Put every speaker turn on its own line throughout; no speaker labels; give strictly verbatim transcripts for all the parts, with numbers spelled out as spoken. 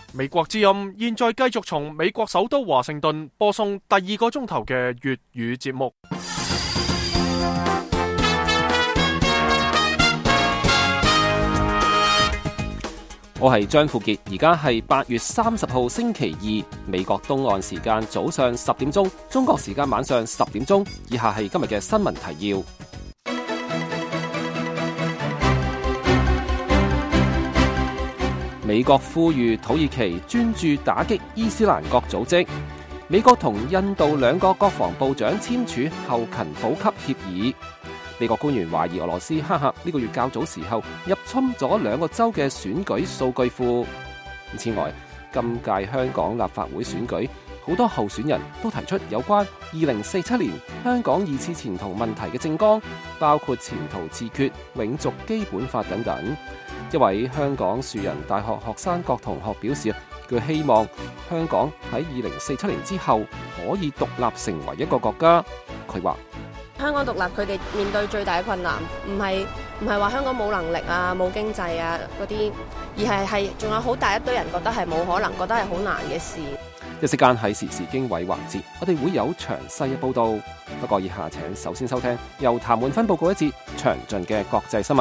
美國之音現在繼續從美國首都華盛頓播送第二個鐘頭嘅粵語節目。
我係張富傑，而家係八月三十號星期二，美國東岸時間早上十點鐘，中國時間晚上十點鐘。以下係今日嘅新聞提要。美國呼籲土耳其專注打擊伊斯蘭國組織。美國同印度兩個國防部長簽署後勤補給協議。美國官員懷疑俄羅斯黑客呢個月較早時候入侵咗兩個州嘅選舉數據庫。此外，今屆香港立法會選舉，好多候選人都提出有關二零四七年香港二次前途問題嘅政綱，包括前途自決、永續基本法等等。一位香港樹仁大學學生郭同學表示，佢希望香港喺二零四七年之後可以獨立成為一個國家。佢話：
香港獨立，佢哋面對最大嘅困難，唔係唔係話香港冇能力啊、冇經濟啊嗰啲，而係係仲有好大一堆人覺得係冇可能，覺得係好難嘅事。
一時間係時事經緯環節，我哋會有詳細嘅報導。不過以下請首先收聽由譚滿芬報告一節詳盡嘅國際新聞。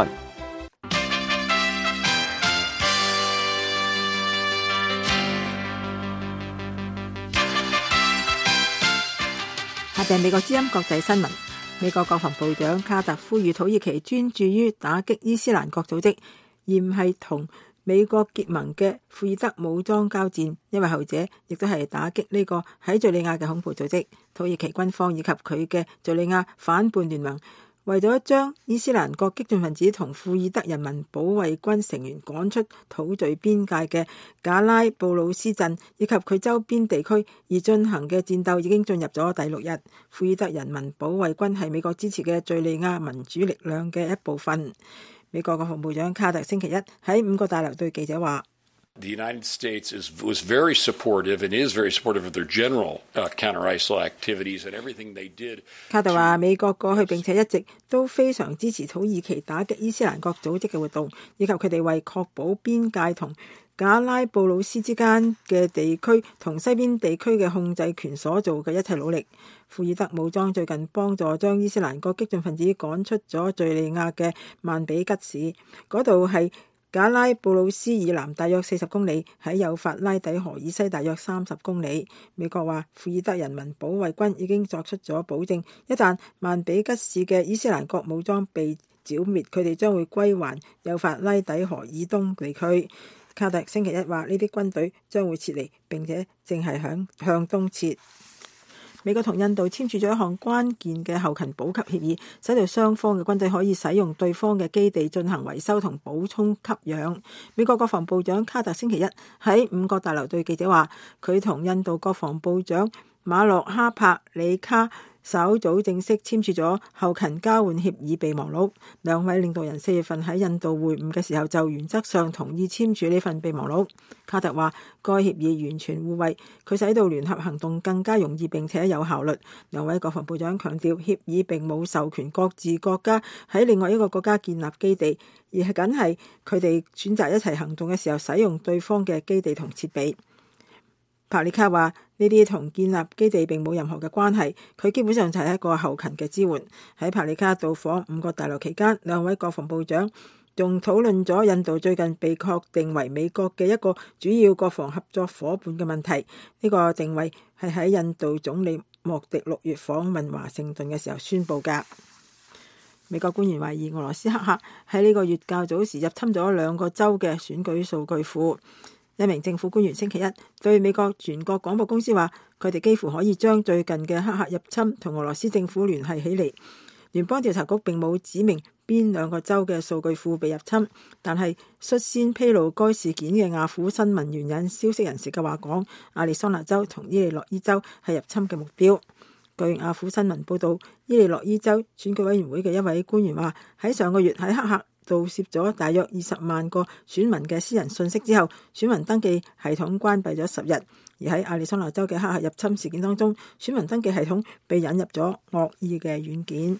下邊美國之音國際新聞。美國國防部長卡特呼籲土耳其專注於打擊伊斯蘭國組織，而唔係同美國結盟嘅庫爾德武裝交戰，因為後者亦都係打擊呢個喺敘利亞嘅恐怖組織。土耳其軍方以及佢嘅敘利亞反叛聯盟為咗將伊斯蘭國激進分子同庫爾德人民保衛軍成員趕出土敘邊界嘅賈拉布魯斯鎮以及佢周邊地區而進行嘅戰鬥已經進入咗第六日。庫爾德人民保衛軍係美國支持嘅敘利亞民主力量嘅一部分。美國國防部長卡特星期一喺五角大樓對記者話
：The United States is, was very supportive and is very supportive of their general uh, counter-ISIL activities and everything they did.
卡特話：美國過去並且一直都非常支持土耳其打擊伊斯蘭國組織嘅活動，以及佢哋為確保邊界同賈拉布魯斯之間嘅地區同西邊地區嘅控制權所做嘅一切努力。庫爾德武裝最近幫助將伊斯蘭國激進分子趕出咗敘利亞嘅曼比吉市，嗰度係賈拉布魯斯以南大約四十公里，喺幼發拉底河以西大約三十公里。美國話庫爾德人民保衛軍已經作出咗保證，一旦曼比吉市嘅伊斯蘭國武裝被剿滅，佢哋將會歸還幼發拉底河以東地區。卡特星期一話呢啲軍隊將會撤離，並且正係響向東撤。美國同印度簽署咗一項關鍵嘅後勤補給協議，使到雙方嘅軍隊可以使用對方嘅基地進行維修同補充給養。美國國防部長卡特星期一喺五角大樓對記者話，佢同印度國防部長馬洛哈帕里卡稍早正式簽署咗後勤交換協議備忘錄。兩位領導人四月份喺印度會晤嘅時候就原則上同意簽署呢份備忘錄。卡特話該協議完全互惠，佢使到聯合行動更加容易並且有效率。兩位國防部長強調，協議並冇授權各自國家喺另外一個國家建立基地，而係僅係佢哋選擇一齊行動嘅時候使用對方嘅基地同設備。帕里卡話呢啲同建立基地並冇任何嘅關係，佢基本上就係一個後勤嘅支援。喺帕里卡到訪五角大樓期間，兩位國防部長仲討論咗印度最近被確定為美國嘅一個主要國防合作夥伴嘅問題。呢個定位係喺印度總理莫迪六月訪問華盛頓嘅時候宣布㗎。美國官員懷疑俄羅斯黑客喺呢個月較早時入侵咗兩個州嘅選舉數據庫。一名政府官員星期一對美國全國廣播公司話，佢哋幾乎可以將最近嘅黑客入侵同俄羅斯政府聯繫起嚟。聯邦調查局並冇指明邊兩個州嘅數據庫被入侵，但係率先披露該事件嘅雅虎新聞援引消息人士嘅話講，亞利桑那州同伊利諾伊州係入侵嘅目標。據雅虎新聞報導，伊利諾伊州選舉委員會嘅一位官員話，喺上個月喺黑客盜竊咗大約二十萬個選民嘅私人信息之後，選民登記系統關閉咗十日。而喺亞利桑那州嘅黑客入侵事件當中，選民登記系統被引入咗惡意嘅軟件。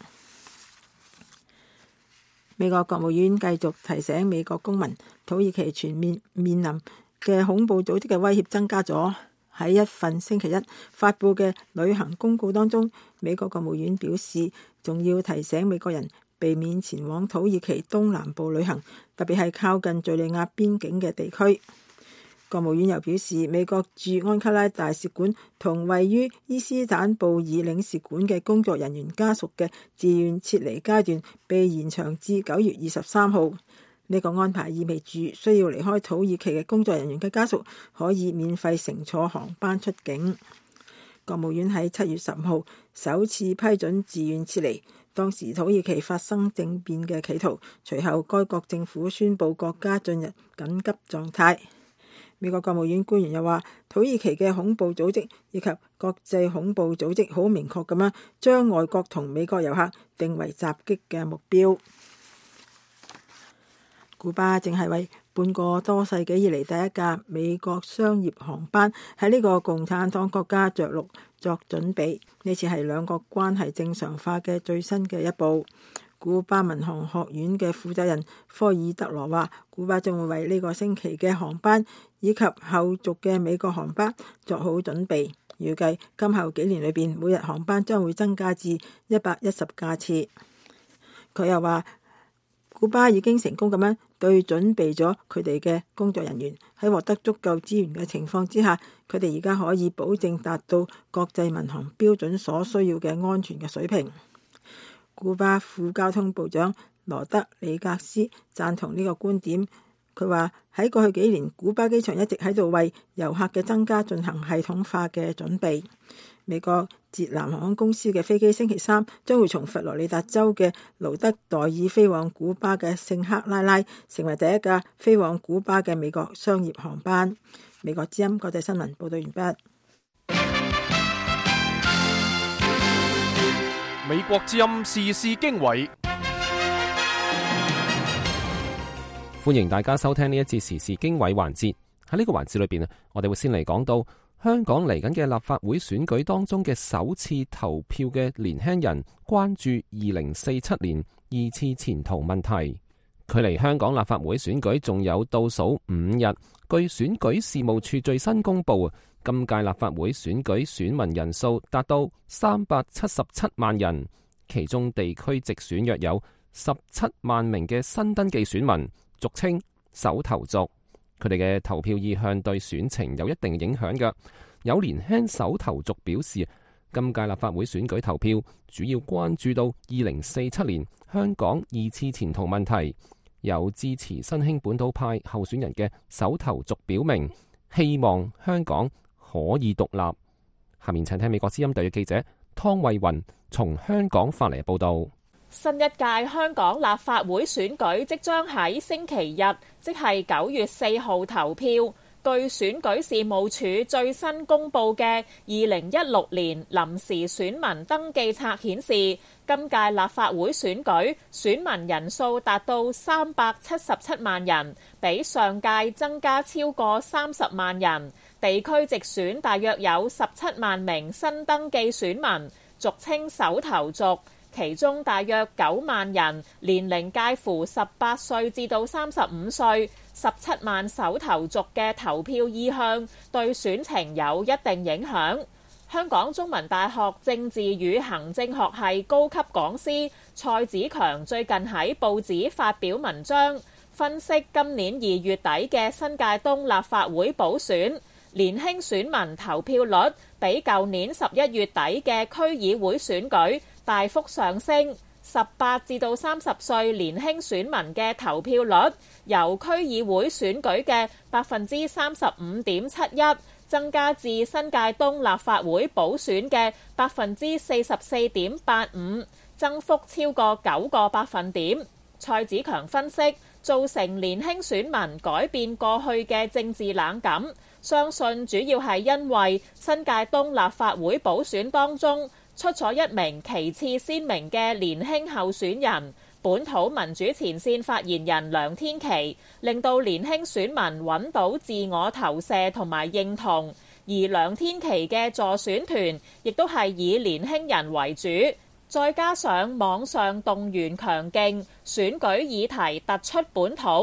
美國國務院繼續提醒美國公民，土耳其全面面臨嘅恐怖組織嘅威脅增加咗。喺一份星期一發布嘅旅行公告當中，美國國務院表示，仲要提醒美國人避免前往土耳其東南部旅行，特別係靠近敘利亞邊境嘅地區。國務院又表示，美國駐安卡拉大使館同位於伊斯坦布爾領事館嘅工作人員家屬嘅自願撤離階段被延長至九月二十三號。呢個安排意味住需要離開土耳其嘅工作人員嘅家屬可以免費乘坐航班出境。國務院喺七月十五號首次批准自願撤離，當時土耳其發生政變嘅企圖，隨後該國政府宣布國家進入緊急狀態。美國國務院官員又話，土耳其嘅恐怖組織以及國際恐怖組織好明確咁樣將外國同美國遊客定為襲擊嘅目標。古巴正係為半個多世紀以嚟第一架美國商業航班喺呢個共產黨國家着陸作準備。呢次係兩國關係正常化嘅最新嘅一步。古巴民航學院嘅負責人科爾德羅話，古巴將會為呢個星期嘅航班以及後續嘅美國航班作好準備。預計今後幾年裏邊，每日航班將會增加至一百一十架次。佢又話，古巴已經成功咁樣對準備咗佢哋嘅工作人員，喺獲得足夠資源嘅情況之下，佢哋而家可以保證達到國際民航標準所需要嘅安全嘅水平。古巴副交通部長羅德里格斯贊同呢個觀點。佢話喺過去幾年，古巴機場一直喺度為遊客嘅增加進行系統化嘅準備。美國捷藍航空公司嘅飛機星期三將會從佛羅里達州嘅盧德代爾飛往古巴嘅聖克拉拉，成為第一架飛往古巴嘅美國商業航班。美國之音國際新聞報道完畢。
美國之音時事經緯，
歡迎大家收聽呢一節時事經緯環節。喺呢個環節裏邊啊，我哋會先嚟講到香港嚟緊嘅立法會選舉當中嘅首次投票嘅年輕人關注二零四七年二次前途問題。距離香港立法會選舉仲有倒數五日，據選舉事務處最新公布，今屆立法會選舉選民人數達到三百七十七萬人，其中地區直選約有十七萬名嘅新登記選民，俗稱首投族。佢哋嘅投票意向對選情有一定影響嘅。有年輕首投族表示，今屆立法會選舉投票主要關注到二零四七年香港二次前途問題。有支持新興本土派候選人嘅首投族表明，希望香港可以獨立。下面請聽美國之音特約記者湯慧雲從香港發嚟嘅報道。
新一屆香港立法會選舉即將喺星期日，即係九月四號投票。據選舉事務處最新公布嘅二零一六年臨時選民登記冊顯示，今屆立法會選舉選民人數達到三百七十七萬人，比上屆增加超過三十萬人。地區直選大約有十七萬名新登記選民，俗稱首投族。其中大約九萬人年齡介乎十八歲至到三十五歲，十七萬首投族嘅投票意向對選情有一定影響。香港中文大學政治與行政學系高級講師蔡子強最近喺報紙發表文章，分析今年二月底嘅新界東立法會補選，年輕選民投票率比舊年十一月底嘅區議會選舉大幅上升，十八至到三十歲年輕選民嘅投票率由區議會選舉嘅百分之三十五點七一增加至新界東立法會補選嘅百分之四十四點八五，增幅超過九個百分點。蔡子強分析，造成年輕選民改變過去嘅政治冷感，相信主要係因為新界東立法會補選當中出咗一名旗幟鮮明嘅年輕候選人，本土民主前線發言人梁天琦，令到年輕選民揾到自我投射同埋認同。而梁天琦嘅助選團亦都係以年輕人為主，再加上網上動員強勁，選舉議題突出本土，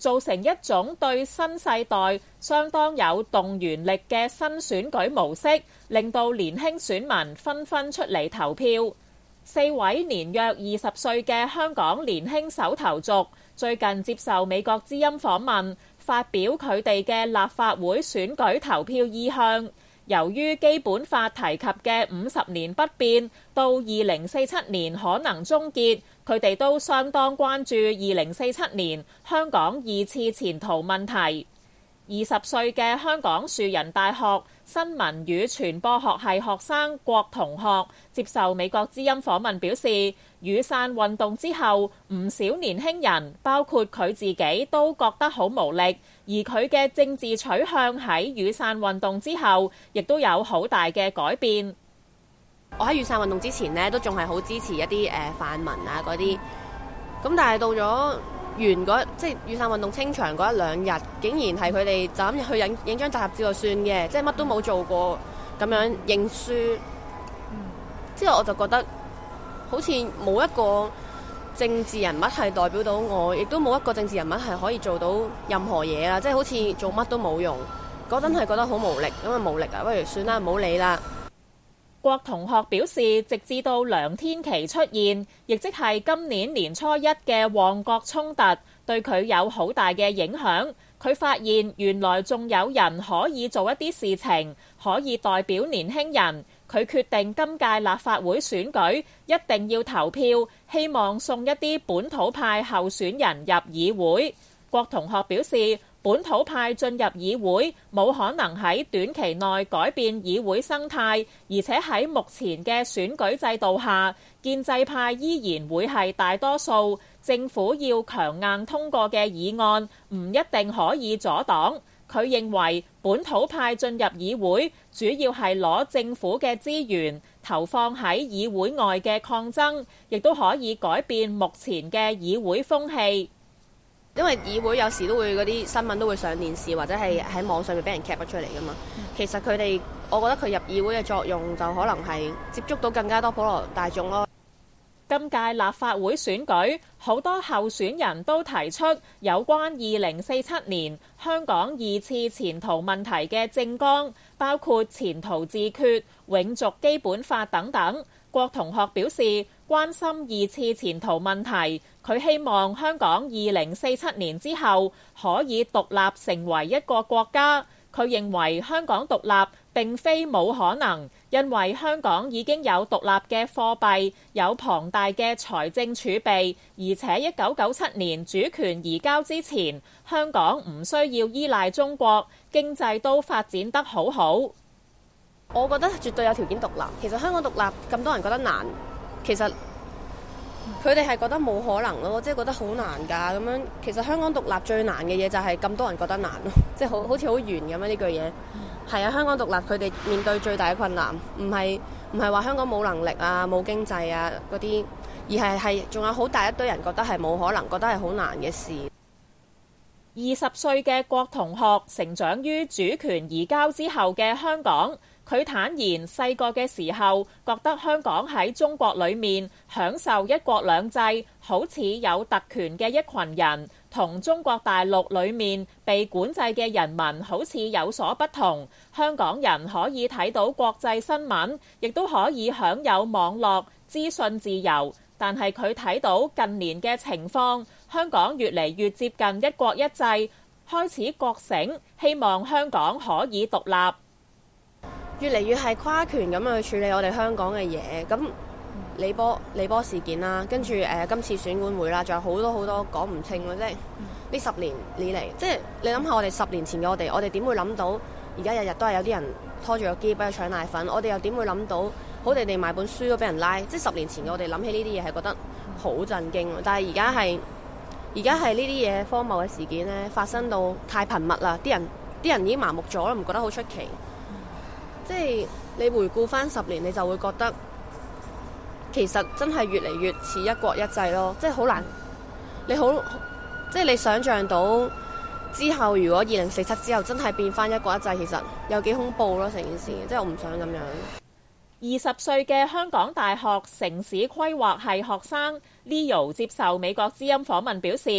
造成一種對新世代相當有動員力嘅新選舉模式，令到年輕選民紛紛出嚟投票。四位年約二十歲嘅香港年輕首投族最近接受美國之音訪問，發表佢哋嘅立法會選舉投票意向。由於基本法提及嘅五十年不變，到二零四七年可能終結，佢哋都相當關注二零四七年香港二次前途問題。二十歲嘅香港樹仁大學新聞與傳播學系學生郭同學接受美國之音訪問表示，雨傘運動之後，唔少年輕人，包括佢自己，都覺得好無力，而佢嘅政治取向喺雨傘運動之後，亦都有好大嘅改變。
我喺雨傘運動之前呢，都仲係好支持一啲誒、呃、泛民啊嗰啲，咁但係到咗完嗰即係雨傘運動清場嗰一兩日，竟然係佢哋就咁去影影張大合照就算嘅，即係乜都冇做過咁樣認輸。之後我就覺得好似冇一個政治人物係代表到我，亦都冇一個政治人物係可以做到任何嘢啦，即係好似做乜都冇用。嗰陣係覺得好無力，咁啊無力啊，不如算啦，唔好理啦。
郭同學表示，直至到梁天琦出現，亦即係今年年初一嘅旺角衝突，對佢有好大嘅影響。佢發現原來仲有人可以做一啲事情，可以代表年輕人。佢決定今屆立法會選舉一定要投票，希望送一啲本土派候選人入議會。郭同學表示，本土派進入議會冇可能喺短期內改變議會生態，而且喺目前嘅選舉制度下，建制派依然會係大多數，政府要強硬通過嘅議案唔一定可以阻擋。佢認為本土派進入議會主要係攞政府嘅資源投放喺議會外嘅抗爭，亦都可以改變目前嘅議會風氣。
因為議會有時都會嗰啲新聞都會上電視，或者係喺網上面俾人 cap 咗出嚟㗎嘛。其實佢哋，我覺得佢入議會嘅作用就可能係接觸到更加多普羅大眾咯。
今屆立法會選舉，好多候選人都提出有關二零四七年香港二次前途問題嘅政綱，包括前途自決、永續基本法等等。郭同學表示關心二次前途問題，佢希望香港二零四七年之後可以獨立成為一個國家。佢認為香港獨立並非冇可能，因為香港已經有獨立嘅貨幣，有龐大嘅財政儲備，而且一九九七年主權移交之前，香港唔需要依賴中國，經濟都發展得好好。
我覺得絕對有條件獨立。其實香港獨立咁多人覺得難，其實佢哋係覺得冇可能咯，即係覺得好難㗎咁樣。其實香港獨立最難嘅嘢就係咁多人覺得難咯，即係好好似好圓咁樣呢句嘢。係啊，香港獨立佢哋面對最大嘅困難，唔係唔係話香港冇能力啊、冇經濟啊嗰啲，而係係仲有好大一堆人覺得係冇可能，覺得係好難嘅事。
二十歲嘅郭同學成長於主權移交之後嘅香港，佢坦言細個嘅時候覺得香港喺中國裏面享受一國兩制，好似有特權嘅一群人，同中國大陸裏面被管制嘅人民好似有所不同。香港人可以睇到國際新聞，亦都可以享有網絡資訊自由，但係佢睇到近年嘅情況，香港越嚟越接近一國一制，開始覺醒，希望香港可以獨立。
越嚟越係跨權咁去處理我哋香港嘅嘢，咁李波李波事件啦，跟住誒、呃、今次選管會啦，仲有好多好多講唔清咯，即係呢十年以嚟，即係你諗下我哋十年前嘅我哋，我哋點會諗到而家日日都係有啲人拖住個機俾佢搶奶粉，我哋又點會諗到好地地買本書都俾人拉？即係十年前嘅我哋諗起呢啲嘢係覺得好震驚，但係而家係而家係呢啲嘢荒謬嘅事件咧發生到太頻密啦，啲人啲人已經麻木咗啦，唔覺得好出奇。即係你回顧翻十年，你就會覺得其實真係越嚟越似一國一制咯，即係好難。你好，即係你想像到之後，如果二零四七之後真係變翻一國一制，其實有幾恐怖咯成件事。即係我唔想咁樣。
二十歲嘅香港大學城市規劃系學生 Leo 接受美國之音訪問表示，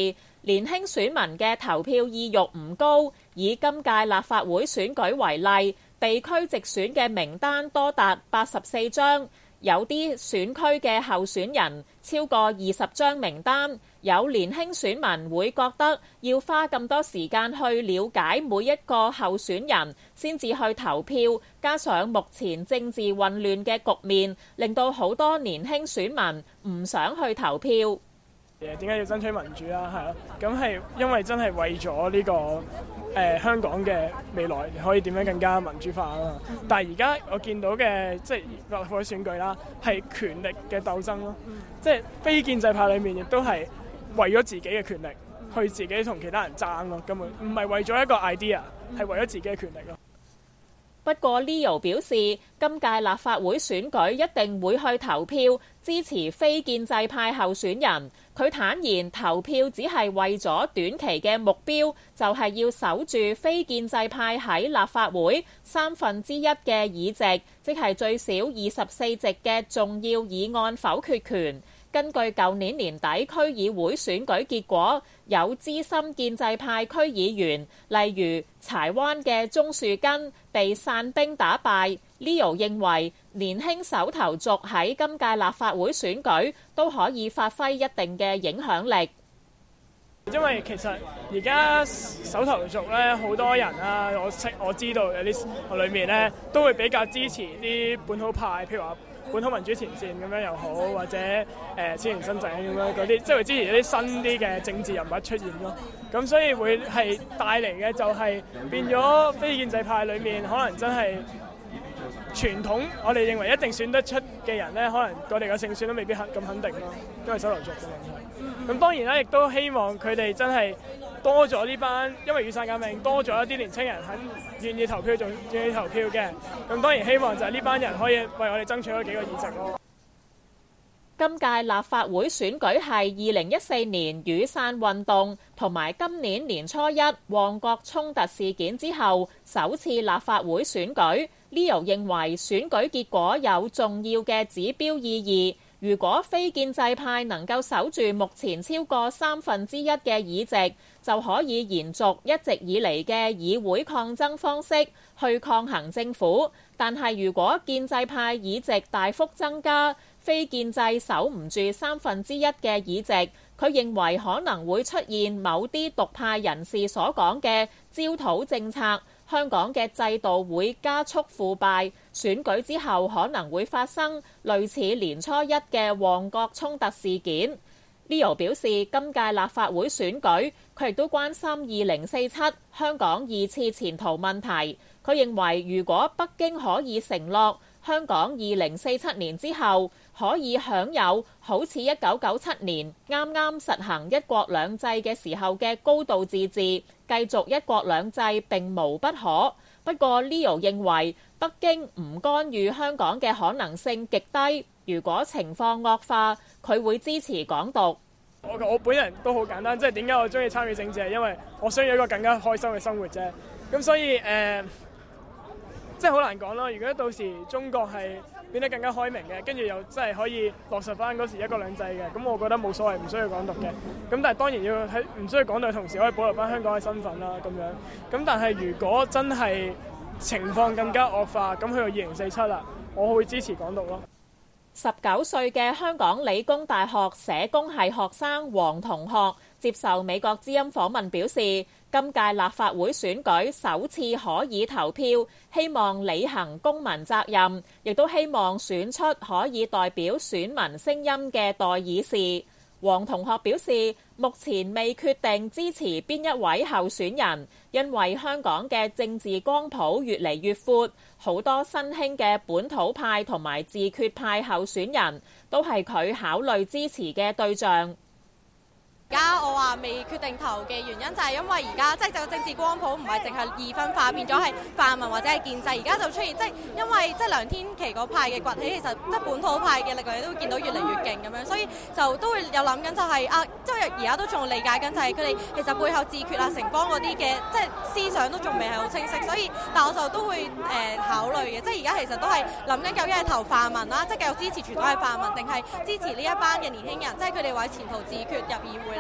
年輕選民嘅投票意欲唔高。以今屆立法會選舉為例，地區直選嘅名單多達八十四張，有啲選區嘅候選人超過二十張名單。有年輕選民會覺得要花咁多時間去了解每一個候選人先至去投票，加上目前政治混亂嘅局面，令到好多年輕選民唔想去投票。
點解要爭取民主啦？係咯，咁係因為真係為咗呢、這個誒、呃、香港嘅未來可以點樣更加民主化啊嘛。但係而家我見到嘅即係立法會選舉啦，係權力嘅鬥爭咯，即係非建制派裏面亦都係為咗自己嘅權力去自己同其他人爭咯，根本唔係為咗一個 idea， 係為咗自己嘅權力咯。
不過 Leo 表示，今屆立法會選舉一定會去投票支持非建制派候選人。佢坦言投票只係為咗短期嘅目標，就係要守住非建制派喺立法會三分之一嘅議席，即係最少二十四席嘅重要議案否決權。根據舊年年底區議會選舉結果，有資深建制派區議員，例如柴灣嘅鍾樹根，被散兵打敗。Leo 認為年輕首投族喺今屆立法會選舉都可以發揮一定嘅影響力。
因為其實而家首投族咧，好多人啊，我識我知道有啲我裏面咧都會比較支持啲本土派，譬如話本土民主前線咁樣又好，或者誒青年新政咁樣嗰啲，即係會支持一啲新啲嘅政治人物出現咯。咁所以會係帶嚟嘅就係變咗非建制派裏面可能真係傳統，我哋認為一定選得出嘅人咧，可能我哋嘅勝算都未必肯咁肯定咯，因為首投族嘅問題。咁當然啦，亦都希望佢哋真係多咗呢班，因為雨傘革命多咗一啲年青人肯願意投票做願意投票嘅。咁當然希望就係呢班人可以為我哋爭取咗幾個議席咯。
今屆立法會選舉係二零一四年雨傘運動同埋今年年初一旺角衝突事件之後首次立法會選舉。Leo 認為選舉結果有重要嘅指標意義。如果非建制派能夠守住目前超過三分之一嘅議席，就可以延續一直以嚟嘅議會抗爭方式去抗衡政府。但係如果建制派議席大幅增加，非建制守唔住三分之一嘅議席，佢認為可能會出現某啲獨派人士所講嘅焦土政策，香港嘅制度會加速腐敗，選舉之後可能會發生類似年初一嘅旺角衝突事件。Leo 表示，今屆立法會選舉，佢亦都關心二零四七香港二次前途問題。佢認為，如果北京可以承諾香港二零四七年之後可以享有好似一九九七年啱啱實行一國兩制嘅時候嘅高度自治，繼續一國兩制並無不可。不過 Leo 認為北京唔干預香港嘅可能性極低，如果情況惡化，佢會支持港獨。
我我本人都好簡單，即係點解我中意參與政治，係因為我想要一個更加開心嘅生活啫。咁所以誒、呃，即係好難講咯。如果到時中國係變得更加開明嘅，跟住又真係可以落實翻嗰時一國兩制嘅，咁我覺得冇所謂，唔需要港獨嘅。咁但係當然要喺唔需要港獨嘅同時，可以保留翻香港嘅身份啦。咁樣咁但係如果真係情況更加惡化，咁去到二零四七啦，我會支持港獨咯。
十九歲嘅香港理工大學社工系學生黃同學接受美國之音訪問表示，今屆立法會選舉首次可以投票，希望履行公民責任，亦都希望選出可以代表選民聲音嘅代議士。黃同學表示，目前未決定支持邊一位候選人，因為香港嘅政治光譜越嚟越闊，好多新興嘅本土派同埋自決派候選人都係佢考慮支持嘅對象。
而家我話未決定投嘅原因就係因為而家即係個政治光譜唔係淨係二分化，變咗係泛民或者係建制。而家就出現即係因為即係梁天琦嗰派嘅崛起，其實即係本土派嘅力量都會見到越嚟越勁咁樣，所以就都會有諗緊就係、是、啊，即係而家都仲理解緊就係佢哋其實背後自決啊、城邦嗰啲嘅即係思想都仲未係好清晰，所以但我就都會誒、呃、考慮嘅。即係而家其實都係諗緊究竟係投泛民啦，即係繼續支持傳統嘅泛民，定係支持呢一班嘅年輕人，即係佢哋為前途自決入議會咧。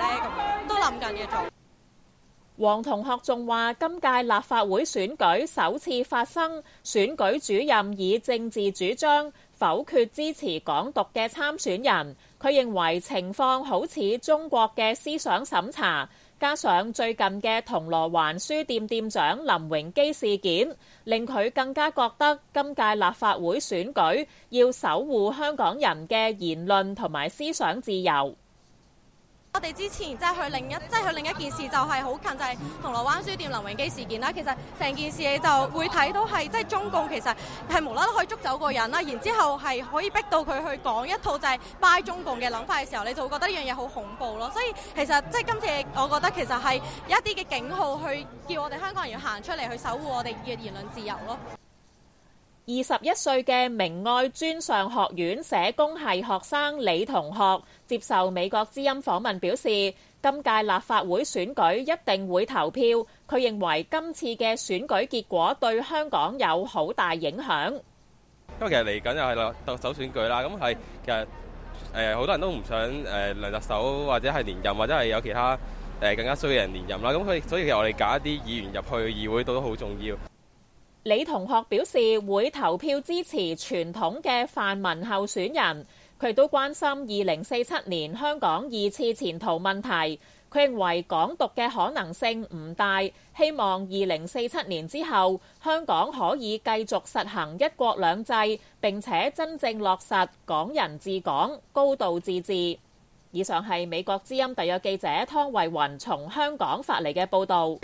咁樣都諗緊嘅做。
黃同學仲話：今屆立法會選舉首次發生選舉主任以政治主張否決支持港獨嘅參選人。佢認為情況好似中國嘅思想審查，加上最近嘅銅鑼灣書店店長林榮基事件，令佢更加覺得今屆立法會選舉要守護香港人嘅言論同埋思想自由。
我哋之前即係去另一即係去另一件事就係好近，就係銅鑼灣書店林榮基事件啦。其實成件事你就會睇到係即係中共其實係無啦啦可以捉走個人啦，然之後係可以逼到佢去講一套就係拜中共嘅諗法嘅時候，你就會覺得呢樣嘢好恐怖咯。所以其實即係今次我覺得其實係有一啲嘅警號去叫我哋香港人要行出嚟去守護我哋嘅言論自由咯。
二十一歲嘅明愛專上學院社工系學生李同學接受美國之音訪問表示，今屆立法會選舉一定會投票。佢認為今次嘅選舉結果對香港有好大影響。
因為其實嚟緊又係特首選舉啦，咁係其實誒好多人都唔想誒梁特首或者係連任，或者係有其他誒更加衰嘅人連任啦。咁佢所以其實我哋揀一啲議員入去議會度都好重要。
李同學表示會投票支持傳統嘅泛民候選人，佢都關心二零四七年香港二次前途問題。佢認為港獨嘅可能性唔大，希望二零四七年之後香港可以繼續實行一國兩制，並且真正落實港人治港、高度自治。以上係美國之音特約記者湯慧雲從香港發嚟嘅報導。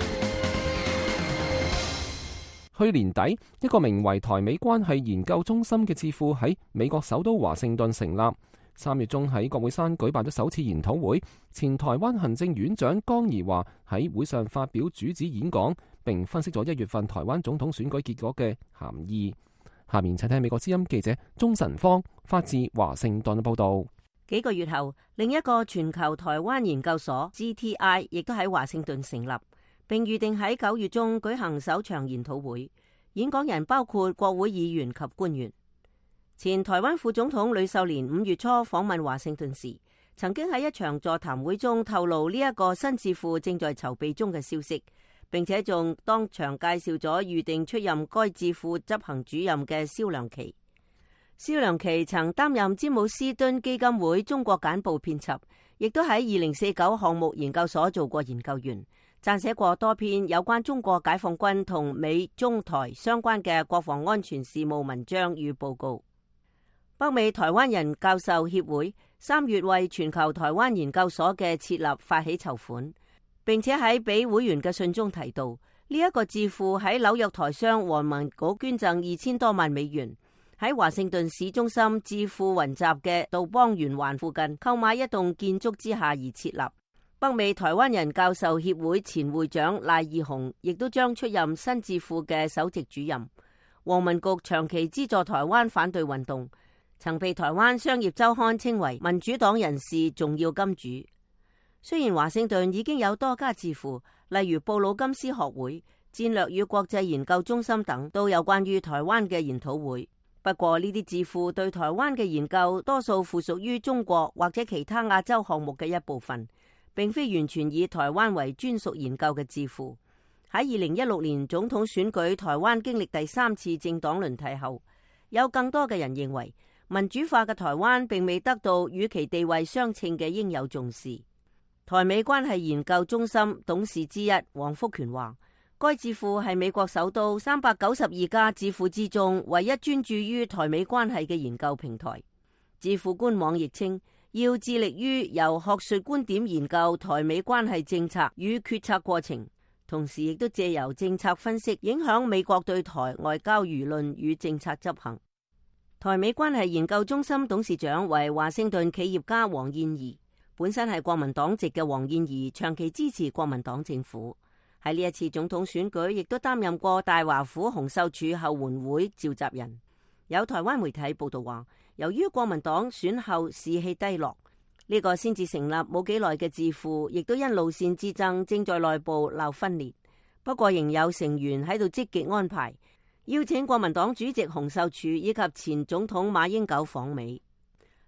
去年底，一個名為台美關係研究中心嘅智庫喺美國首都華盛頓成立。三月中喺國會山舉辦咗首次研討會，前台灣行政院長江宜樺喺會上發表主旨演講，並分析咗一月份台灣總統選舉結果嘅含義。下面請聽美國之音記者鍾晨芳發自華盛頓嘅報道。
幾個月後，另一個全球台灣研究所 G T I 亦都喺華盛頓成立，並預定喺九月中舉行首場研討會，演講人包括國會議員及官員。前台灣副總統呂秀蓮五月初訪問華盛頓時，曾經喺一場座談會中透露呢一個新智庫正在籌備中嘅消息，並且仲當場介紹咗預定出任該智庫執行主任嘅蕭良琪。蕭良琪曾擔任詹姆斯敦基金會中國簡報編輯，亦都喺二零四九項目研究所做過研究員，撰寫過多篇有關中國解放軍同美中台相關嘅國防安全事務文章與報告。北美台灣人教授協會三月為全球台灣研究所嘅設立發起籌款，並且喺俾會員嘅信中提到，呢、這、一個智庫喺紐約台商黃文局捐贈二千多萬美元，喺華盛頓市中心智庫雲集嘅杜邦圓環附近購買一棟建築之下而設立。北美台灣人教授協會前會長賴義雄亦都將出任新智庫嘅首席主任。黃文局長期資助台灣反對運動，曾被台灣商業週刊稱為民主黨人士重要金主。雖然華盛頓已經有多家智庫，例如布魯金斯學會、戰略與國際研究中心等，都有關於台灣嘅研討會。不過呢啲智庫對台灣嘅研究多數附屬於中國或者其他亞洲項目嘅一部分，並非完全以台灣為專屬研究嘅智庫。喺二零一六年總統選舉，台灣經歷第三次政黨輪替後，有更多嘅人認為民主化嘅台灣並未得到與其地位相稱嘅應有重視。台美關係研究中心董事之一黃福權話，該智庫係美國首都三百九十二家智庫之中唯一專注於台美關係嘅研究平台。智庫官網亦稱，要致力於由學術觀點研究台美關係政策與決策過程，同時亦都借由政策分析影響美國對台外交輿論與政策執行。台美關係研究中心董事長為華盛頓企業家黃燕儀，本身係國民黨籍嘅黃燕儀長期支持國民黨政府，喺呢一次總統選舉亦都擔任過大華府洪秀柱後援會召集人。有台灣媒體報道話，由於國民黨選後士氣低落，呢、這個先至成立冇幾耐嘅智庫，亦都因路線之爭正在內部鬧分裂。不過仍有成員喺度積極安排，邀請國民黨主席洪秀柱以及前總統馬英九訪美。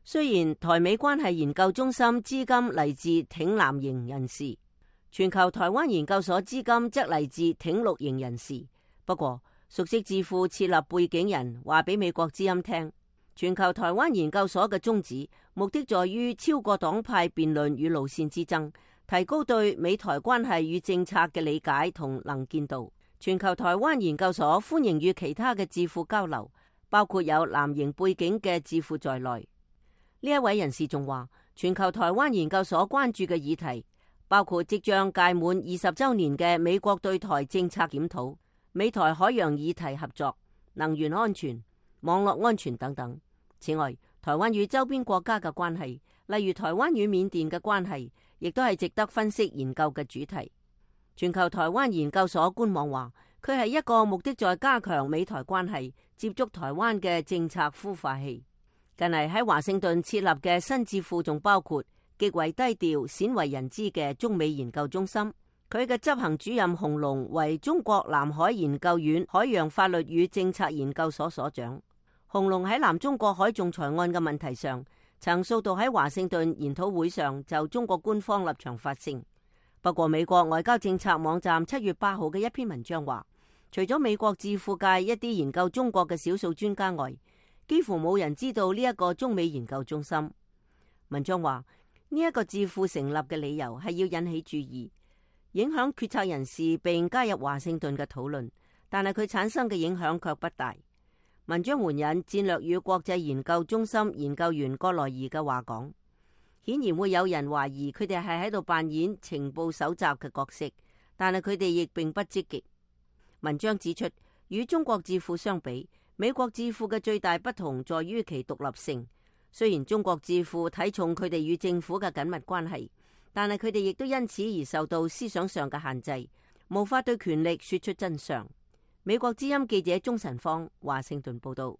雖然台美關係研究中心資金嚟自挺藍營人士，全球台灣研究所資金則嚟自挺綠營人士。不過，熟悉智庫設立背景人話俾美國之音聽，全球台灣研究所嘅宗旨目的在於超過黨派辯論與路線之爭，提高對美台關係與政策嘅理解同能見度。全球台灣研究所歡迎與其他嘅智庫交流，包括有藍營背景嘅智庫在內。呢一位人士仲話，全球台灣研究所關注嘅議題包括即將屆滿二十週年嘅美國對台政策檢討、美台海洋議題合作、能源安全、網絡安全等等。此外，台灣與周邊國家嘅關係，例如台灣與緬甸嘅關係，亦都係值得分析研究嘅主題。全球台灣研究所官網話，佢係一個目的在加強美台關係、接觸台灣嘅政策孵化器。近嚟喺華盛頓設立嘅新智庫仲包括極為低調、鮮為人知嘅中美研究中心。佢嘅執行主任洪龍為中國南海研究院海洋法律與政策研究所所長。洪龍喺南中國海仲裁案嘅問題上，曾數度喺華盛頓研討會上就中國官方立場發聲。不過，美國外交政策網站七月八號嘅一篇文章話，除咗美國智庫界一啲研究中國嘅少數專家外，幾乎冇人知道呢一個中美研究中心。文章話，呢一個智庫成立嘅理由係要引起注意，影響決策人士並加入華盛頓嘅討論，但係佢產生嘅影響卻不大。文章援引戰略與國際研究中心研究員葛萊儀嘅話講，顯然會有人懷疑佢哋係喺度扮演情報搜集嘅角色，但係佢哋亦並不積極。文章指出，與中國智庫相比，美國智庫嘅最大不同在於其獨立性。雖然中國智庫睇重佢哋與政府嘅緊密關係，但係佢哋亦都因此而受到思想上嘅限制，無法對權力說出真相。美國之音記者鍾晨芳華盛頓報道。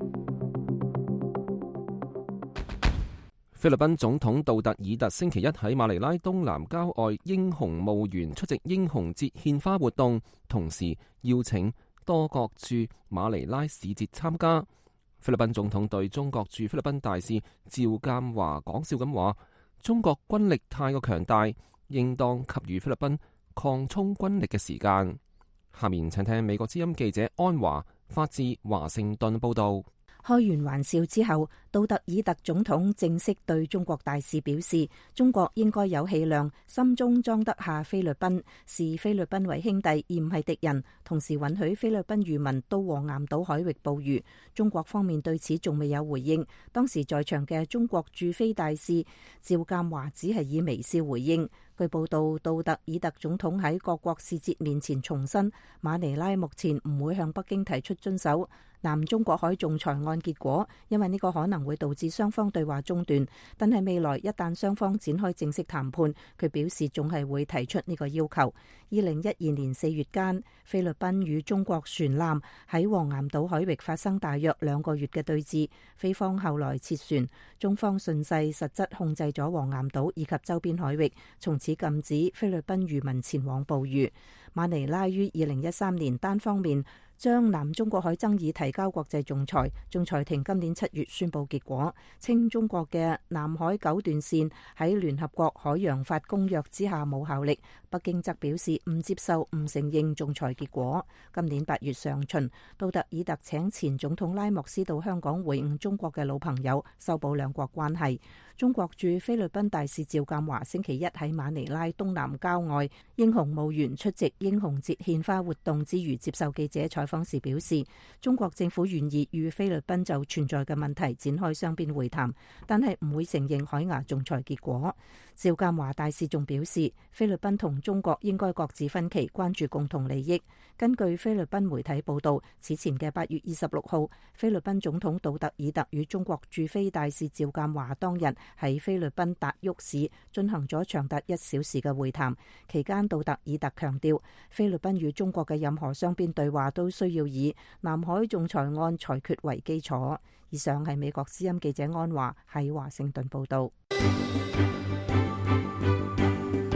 菲律賓總統杜特爾特星期一喺馬尼拉東南郊外英雄墓園出席英雄節獻花活動，同時邀請多國駐馬尼拉使節參加。菲律賓總統對中國駐菲律賓大使趙鑑華講笑咁話，中國軍力太過強大，應當給予菲律賓擴充軍力嘅時間。下面請聽美國之音記者安華發自華盛頓報道。
開完玩笑之後，杜特爾特總統正式對中國大使表示，中國應該有氣量，心中裝得下菲律賓，視菲律賓為兄弟而唔係敵人，同時允許菲律賓漁民到黃岩島海域捕魚。中國方面對此仲未有回應。當時在場嘅中國駐菲大使趙鑑華只係以微笑回應。據報道，杜特爾特總統喺各國使節面前重申，馬尼拉目前唔會向北京提出遵守南中國海仲裁案結果，因為呢個可能會導致雙方對話中斷。但係未來一旦雙方展開正式談判，佢表示仲係會提出呢個要求。二零一二年四月間，菲律賓與中國船艦喺黃岩島海域發生大約兩個月嘅對峙，菲方後來撤船，中方順勢實質控制咗黃岩島以及周邊海域，從此禁止菲律賓漁民前往捕魚。馬尼拉於二零一三年單方面將南中國海爭議提交國際仲裁，仲裁庭今年七月宣布結果，稱中國嘅南海九段線喺聯合國海洋法公約之下冇效力。北京則表示唔接受、唔承認仲裁結果。今年八月上旬，杜特爾特請前總統拉莫斯到香港會晤中國嘅老朋友，修補兩國關係。中國駐菲律賓大使趙鑑華星期一喺馬尼拉東南郊外英雄墓園出席英雄節獻花活動之餘，接受記者採訪時表示，中國政府願意與菲律賓就存在嘅問題展開雙邊會談，但係唔會承認海牙仲裁結果。趙鑑華大使仲表示，菲律賓同中國應該各自分歧，關注共同利益。根據菲律賓媒體報道，此前嘅八月二十六號，菲律賓總統杜特爾特與中國駐菲大使趙鑑華當日喺菲律賓達沃市進行咗長達一小時嘅會談。期間，杜特爾特強調，菲律賓與中國嘅任何雙邊對話都需要以南海仲裁案裁決為基礎。以上係美國之音記者安華喺華盛頓報道。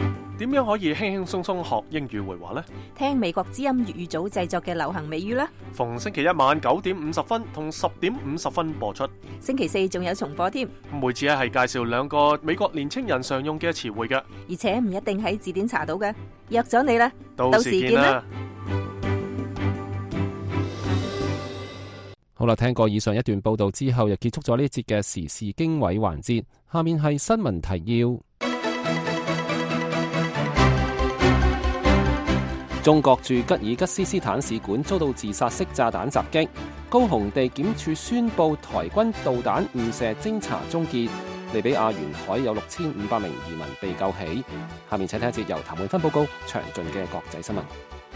點樣可以輕輕鬆鬆學英語會話呢？
聽美國之音粵語組製作嘅流行美語啦。
逢星期一晚九點五十分同十點五十分播出。
星期四仲有重播添。
每次係介紹兩個美國年青人常用嘅詞彙嘅，
而且唔一定喺字典查到嘅。約咗你啦，
到時見啦。
好啦，聽過以上一段報道之後，又結束咗呢一節嘅時事經緯環節。下面係新聞提要。中國駐吉爾吉斯斯坦使館遭到自殺式炸彈襲擊，高雄地檢署宣布台軍導彈誤射偵查終結。利比亞沿海有六千五百名移民被救起。下面請聽一節由譚永芬報告詳盡嘅國際新聞。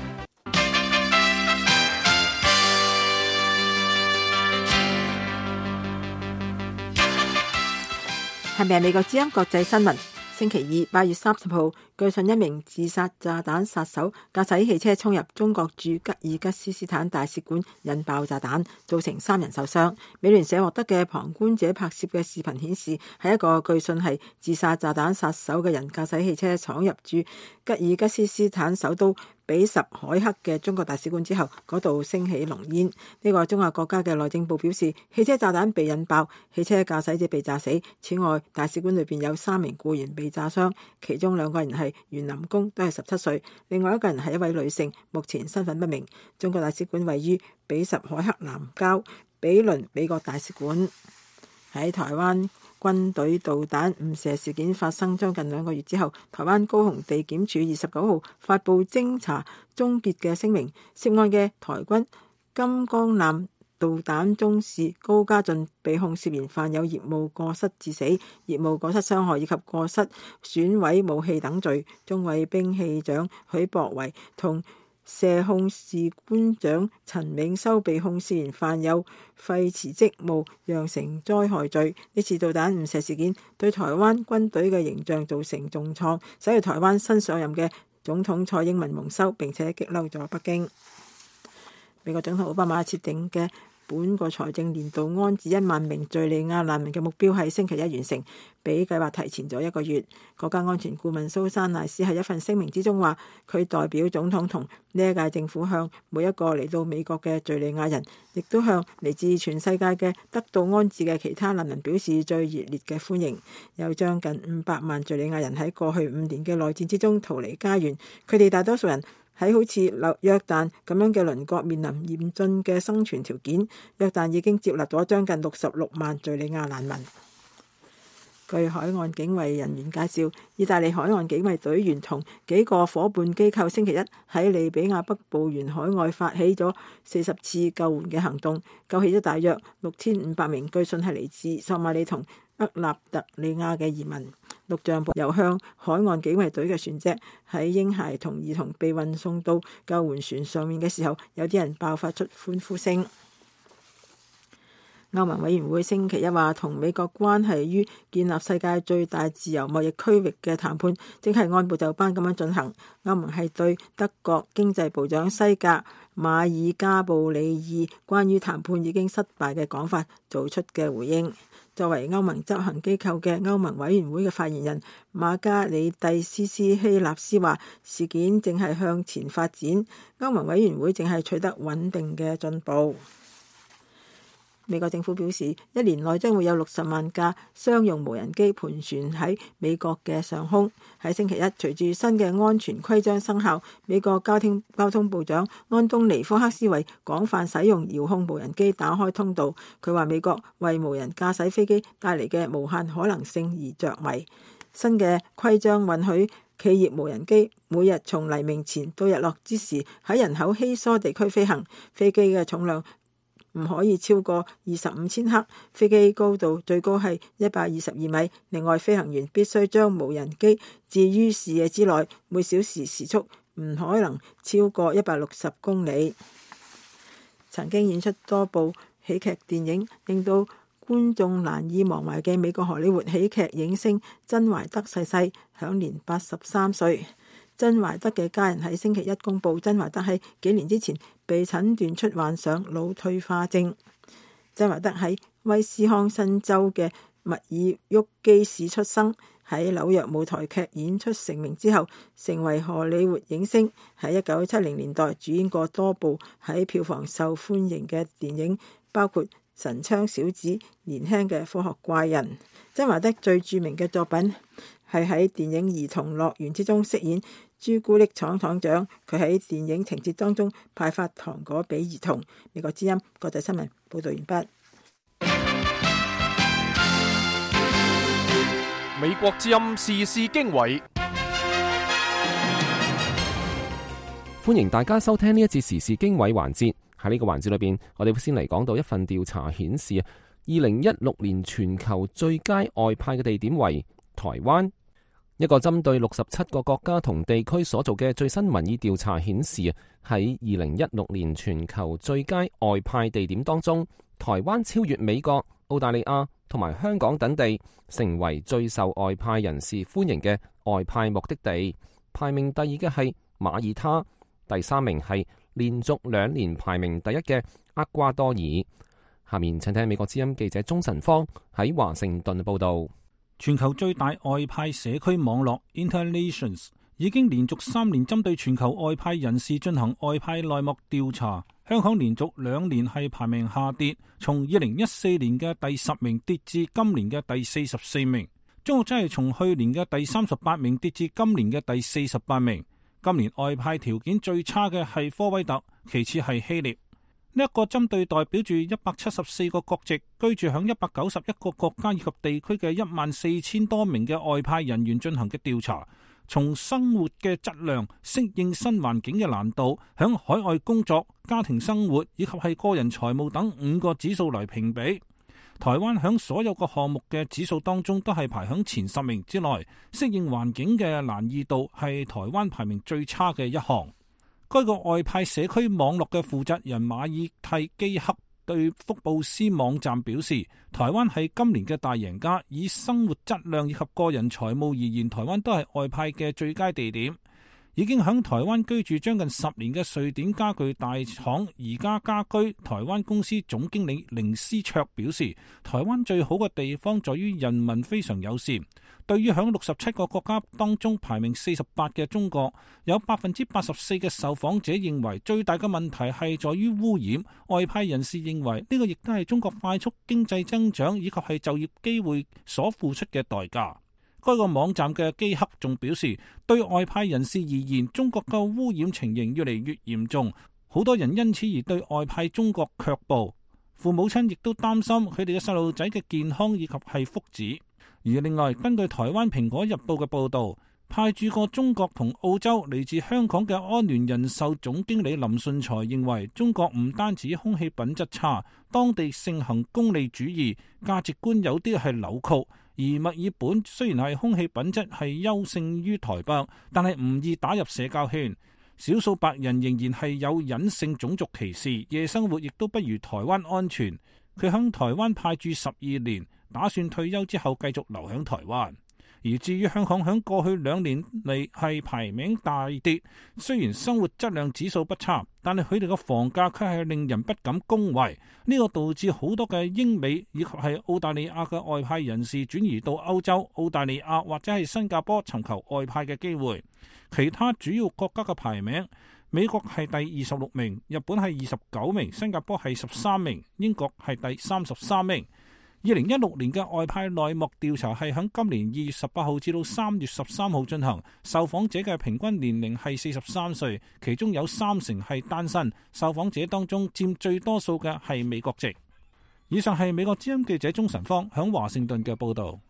係咪美國之音國際新聞？星期二八月三十號，據信一名自殺炸彈殺手駕駛汽車衝入中國駐吉爾吉斯斯坦大使館，引爆炸彈，造成三人受傷。美聯社獲得嘅旁觀者拍攝嘅視頻顯示，係一個據信係自殺炸彈殺手嘅人駕駛汽車闖入駐吉爾吉斯斯坦首都比什凱克嘅中國大使館之後，嗰度升起濃煙。呢、這個中亞國家嘅內政部表示，汽車炸彈被引爆，汽車駕駛者被炸死。此外，大使館裏邊有三名僱員被炸傷，其中兩個人係園林工，都係十七歲，另外一個人係一位女性，目前身份不明。中國大使館位於比什凱克南郊，比鄰美國大使館。喺台灣軍隊導彈誤射事件發生將近兩個月之後，台灣高雄地檢署二十九號發布偵查終結嘅聲明，涉案嘅台軍金剛艦導彈中士高家俊被控涉嫌犯有業務過失致死、業務過失傷害以及過失損毀武器等罪。中尉兵器長許博維同射控士官長陳永修被控涉嫌犯有廢辭職務釀成災害罪。呢次導彈誤射事件對台灣軍隊嘅形象造成重創，使到台灣新上任嘅總統蔡英文蒙羞，並且激嬲咗北京。美國總統奧巴馬設定嘅本個財政年度安置一萬名敘利亞難民嘅目標喺星期一完成，比計劃提前咗一個月。國家安全顧問蘇珊賴斯喺一份聲明之中話，佢代表總統同呢一屆政府向每一個嚟到美國嘅敘利亞人，亦都向嚟自全世界嘅得到安置嘅其他難民表示最熱烈嘅歡迎。有將近五百萬敘利亞人喺過去五年嘅內戰之中逃離家園，佢哋大多數人喺好似約旦咁樣嘅鄰國面臨嚴峻嘅生存條件。約旦已經接納咗將近六十六萬敘利亞難民。據海岸警衛人員介紹，意大利海岸警衛隊員同幾個夥伴機構星期一喺利比亞北部沿海外發起咗四十次救援嘅行動，救起咗大約六千五百名據信係嚟自索馬里同厄立特里亞嘅移民。陸上部由向海岸警衛隊嘅船隻喺嬰孩同兒童被運送到救援船上面嘅時候，有啲人爆發出歡呼聲。歐盟委員會星期一話，同美國關係於建立世界最大自由貿易區域嘅談判正係按部就班咁樣進行。歐盟係對德國經濟部長西格馬爾加布里爾關於談判已經失敗嘅講法做出嘅回應。作為歐盟執行機構嘅歐盟委員會嘅發言人瑪加里蒂斯斯希納斯話，事件正係向前發展，歐盟委員會正係取得穩定嘅進步。美國政府表示，一年內將會有六十萬架商用無人機盤旋喺美國嘅上空。喺星期一，隨住新嘅安全規章生效，美國交通交通部長安東尼科克斯為廣泛使用遙控無人機打開通道。佢話美國為無人駕駛飛機帶嚟嘅無限可能性而着迷。新嘅規章允許企業無人機每日從黎明前到日落之時喺人口稀疏地區飛行，飛機嘅重量唔可以超過二十五千克，飛機高度最高係一百二十二米。另外，飛行員必須將無人機置於視野之內，每小時時速唔可能超過一百六十公里。曾經演出多部喜劇電影，令到觀眾難以忘懷嘅美國荷里活喜劇影星珍懷德逝世，享年八十三歲。珍懷德嘅家人喺星期一公布，珍懷德喺幾年之前被診斷出患上腦退化症。珍懷德喺威斯康辛州嘅密爾沃基市出生， 喺紐約舞台劇演出成名之後，成為荷里活影星。喺一九七零年代主演過多部喺票房受歡迎嘅電影，包括《神槍小子》、年輕嘅科學怪人。曾華德最著名嘅作品係喺電影《兒童樂園》之中飾演朱古力廠廠長，佢喺電影情節當中派發糖果俾兒童。美國之音國際新聞報道完畢。
美國之音時事經緯，
歡迎大家收聽呢一節時事經緯環節。喺呢個環節裏邊，我哋會先嚟講到一份調查顯示啊，二零一六年全球最佳外派嘅地點為台灣。一個針對六十七個國家同地區所做嘅最新民意調查顯示啊，喺二零一六年全球最佳外派地點當中，台灣超越美國、澳大利亞同埋香港等地，成為最受外派人士歡迎嘅外派目的地。排名第二嘅係馬爾他，第三名係連續兩年排名第一嘅厄瓜多爾。下面請聽美國之音記者鍾晨芳喺華盛頓報道。
全球最大外派社區網絡 Internations 已經連續三年針對全球外派人士進行外派內幕調查。香港連續兩年係排名下跌，從二零一四年嘅第十名跌至今年嘅第四十四名。中國真係從去年嘅第三十八名跌至今年嘅第四十八名。今年外派條件最差嘅係科威特，其次係希臘。呢、這、一個針對代表住一百七十四個國籍、居住響一百九十一個國家以及地區嘅一萬四千多名嘅外派人員進行嘅調查，從生活嘅質量、適應新環境嘅難度、響海外工作、家庭生活以及係個人財務等五個指數嚟評比。台灣響所有個項目嘅指數當中都係排響前十名之內，適應環境嘅難易度係台灣排名最差嘅一項。該個外派社區網絡嘅負責人馬爾蒂基克對福布斯網站表示，台灣係今年嘅大贏家，以生活質量以及個人財務而言，台灣都係外派嘅最佳地點。已經喺台灣居住將近十年嘅瑞典家具大廠宜家家居台灣公司總經理凌思卓表示，台灣最好嘅地方在於人民非常友善。對於響六十七個國家當中排名四十八嘅中國，有百分之八十四嘅受訪者認為最大嘅問題係在於污染。外派人士認為呢個亦都係中國快速經濟增長以及係就業機會所付出嘅代價。該個網站嘅基克仲表示，對外派人士而言，中國嘅污染情形越嚟越嚴重，好多人因此而對外派中國卻步。父母親亦都擔心佢哋嘅細路仔嘅健康以及係福祉。而另外，根據台灣蘋果日報嘅報道，派駐過中國同澳洲嚟自香港嘅安聯人壽總經理林順才認為，中國唔單止空氣品質差，當地盛行功利主義，價值觀有啲係扭曲。而墨爾本雖然係空氣品質係優勝於台北，但係唔易打入社交圈。少數白人仍然係有隱性種族歧視，夜生活亦都不如台灣安全。佢響台灣派駐十二年，打算退休之後繼續留響台灣。而至於香港響過去兩年嚟係排名大跌，雖然生活質量指數不差，但係佢哋嘅房價卻係令人不敢恭維。呢、這個導致好多嘅英美以及係澳大利亞嘅外派人士轉移到歐洲、澳大利亞或者係新加坡尋求外派嘅機會。其他主要國家嘅排名，美國係第二十六名，日本係二十九名，新加坡係十三名，英國係第三十三名。二零一六年嘅外派內幕調查係喺今年二月十八號至到三月十三號進行，受訪者嘅平均年齡係四十三歲，其中有三成係單身。受訪者當中佔最多數嘅係美國籍。以上係美國之音記者鍾晨芳喺華盛頓嘅報道。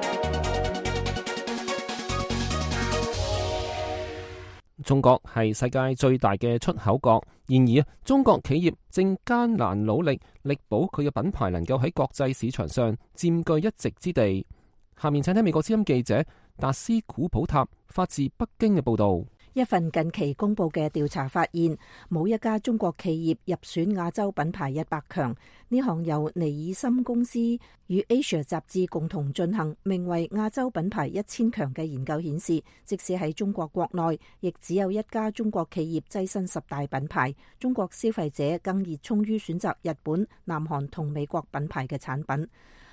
中國係世界最大嘅出口國，然而中國企業正艱難努力力保佢嘅品牌能夠喺國際市場上佔據一席之地。下面請聽美國之音記者達斯古普塔發自北京嘅報道。
一份近期公布嘅調查發現，冇一家中國企業入選亞洲品牌一百強。呢項由尼爾森公司與 Asia 雜誌共同進行，名為亞洲品牌一千強嘅研究顯示，即使喺中國國內，亦只有一家中國企業躋身十大品牌。中國消費者更熱衷於選擇日本、南韓同美國品牌嘅產品。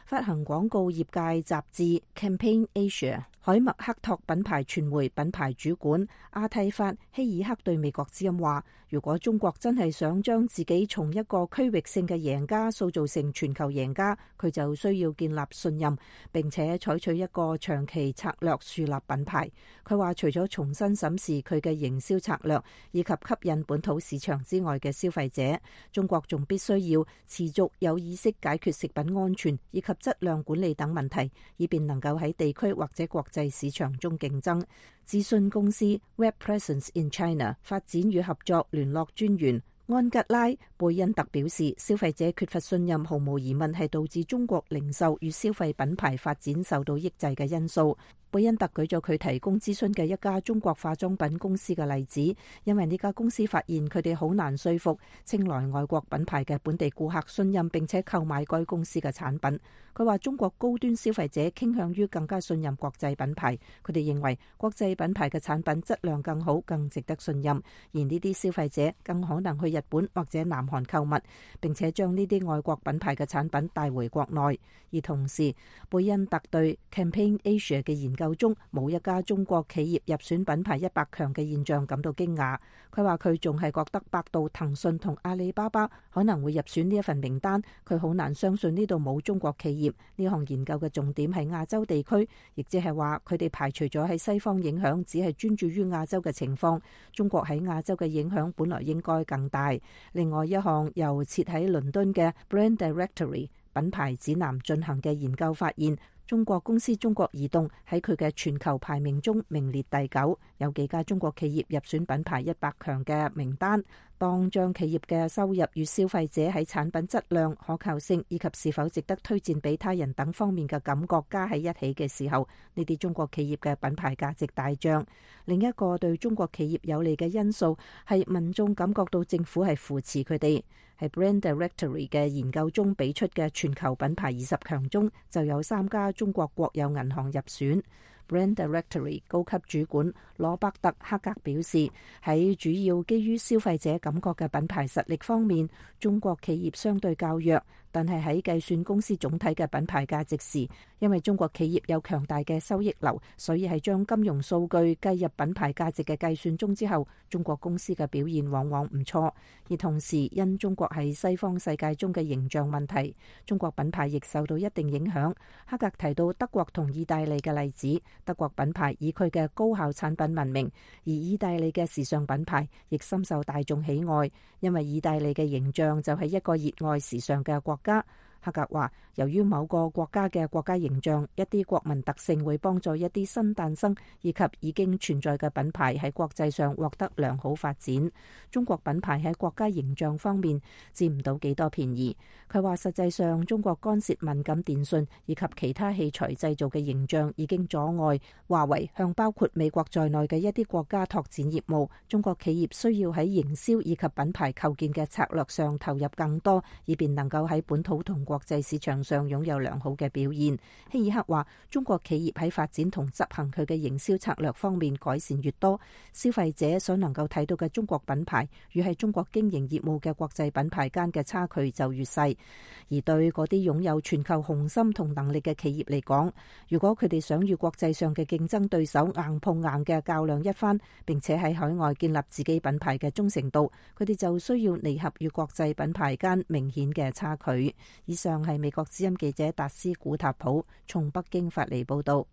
發行廣告業界雜誌 Campaign Asia。海默克托品牌傳媒品牌主管阿蒂法希爾克對美國之音話，如果中國真係想將自己從一個區域性嘅贏家塑造成全球贏家，佢就需要建立信任，並且採取一個長期策略樹立品牌。佢話除咗重新審視佢嘅營銷策略以及吸引本土市場之外嘅消費者，中國仲必須要持續有意識解決食品安全以及質量管理等問題，以便能夠喺地區或者國際市場中競爭。資訊公司 Web Presence in China 發展與合作聯絡專員安吉拉貝恩特表示，消費者缺乏信任毫無疑問係導致中國零售與消費品牌發展受到抑制嘅因素。貝恩特舉咗佢提供諮詢嘅一家中國化妝品公司嘅例子，因為呢家公司發現佢哋好難說服青睞外國品牌嘅本地顧客信任並且購買該公司嘅產品。佢話中國高端消費者傾向於更加信任國際品牌，佢哋認為國際品牌嘅產品質量更好，更值得信任，而呢啲消費者更可能去日本或者南韓購物，並且將呢啲外國品牌嘅產品帶回國內。而同時，貝恩特對 Campaign Asia 嘅研究中冇一家中國企業入選品牌一百強嘅現象感到驚訝。佢話佢仲係覺得百度、騰訊同阿里巴巴可能會入選呢一份名單，佢好難相信呢度冇中國企業。呢項研究嘅重點係亞洲地區，亦即係話佢哋排除咗喺西方影響，只係專注於亞洲嘅情況。中國喺亞洲嘅影響本來應該更大。另外一項由設喺倫敦嘅 Brand Directory 品牌指南進行嘅研究發現，中國公司中國移動喺佢嘅全球排名中名列第九，有幾家中國企業入選品牌一百強嘅名單。當將企業嘅收入與消費者喺產品質量、可靠性以及是否值得推薦俾他人等方面嘅感覺加喺一起嘅時候，呢啲中國企業嘅品牌價值大漲。另一個對中國企業有利嘅因素係民眾感覺到政府係扶持佢哋。喺 Brand Directory 嘅研究中俾出嘅全球品牌二十強中，就有三家中國國有銀行入選。Brand Directory 高級主管羅伯特克格表示，喺主要基於消費者感覺嘅品牌實力方面，中國企業相對較弱。但係喺計算公司總體嘅品牌價值時，因為中國企業有強大嘅收益流，所以係將金融數據計入品牌價值嘅計算中之後，中國公司嘅表現往往唔錯。而同時因中國喺西方世界中嘅形象問題，中國品牌亦受到一定影響。克格提到德國同意大利嘅例子，德國品牌以佢嘅高效產品聞名，而意大利嘅時尚品牌亦深受大眾喜愛，因為意大利嘅形象就係一個熱愛時尚嘅國家。克格話，由於某個國家嘅國家形象，一啲國民特性會幫助一啲新誕生以及已經存在嘅品牌喺國際上獲得良好發展。中國品牌喺國家形象方面佔唔到幾多便宜。佢話實際上中國干涉敏感電訊以及其他器材製造嘅形象已經阻礙華為向包括美國在內嘅一啲國家拓展業務。中國企業需要喺營銷以及品牌構建嘅策略上投入更多，以便能夠喺本土同國際市場上擁有良好嘅表現。希爾克話，中國企業喺發展同執行佢嘅營銷策略方面改善越多，消費者所能夠睇到嘅中國品牌與喺中國經營業務嘅國際品牌間嘅差距就越細。而對嗰啲擁有全球雄心同能力嘅企業嚟講，如果佢哋想與國際上嘅競爭對手硬碰硬嘅較量一番，並且喺海外建立自己品牌嘅忠誠度，佢哋就需要彌合與國際品牌間明顯嘅差距。以上係美國之音記者達斯古塔普從北京發嚟報道。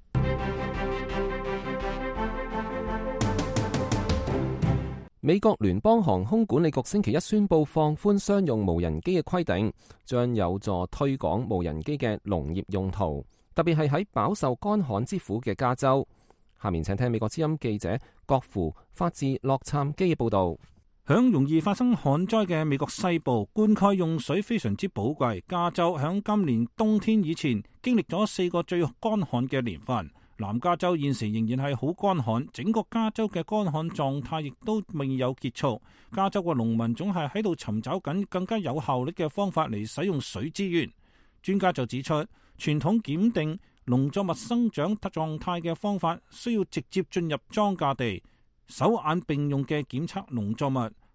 美國聯邦航空管理局星期一宣布放寬商用無人機嘅規定，將有助推廣無人機嘅農業用途，特別係喺飽受乾旱之苦嘅加州。下面請聽美國之音記者郭芙發自洛杉磯嘅報道。
響容易發生旱災嘅美國西部，灌溉用水非常之寶貴。加州響今年冬天以前經歷咗四個最乾旱嘅年份。南加州現時仍然係好乾旱，整個加州嘅乾旱狀態亦都未有結束。加州嘅農民總係喺度尋找緊更加有效率嘅方法嚟使用水資源。專家就指出，傳統檢定農作物生長狀態嘅方法需要直接進入莊稼地，手眼並用嘅檢測農作物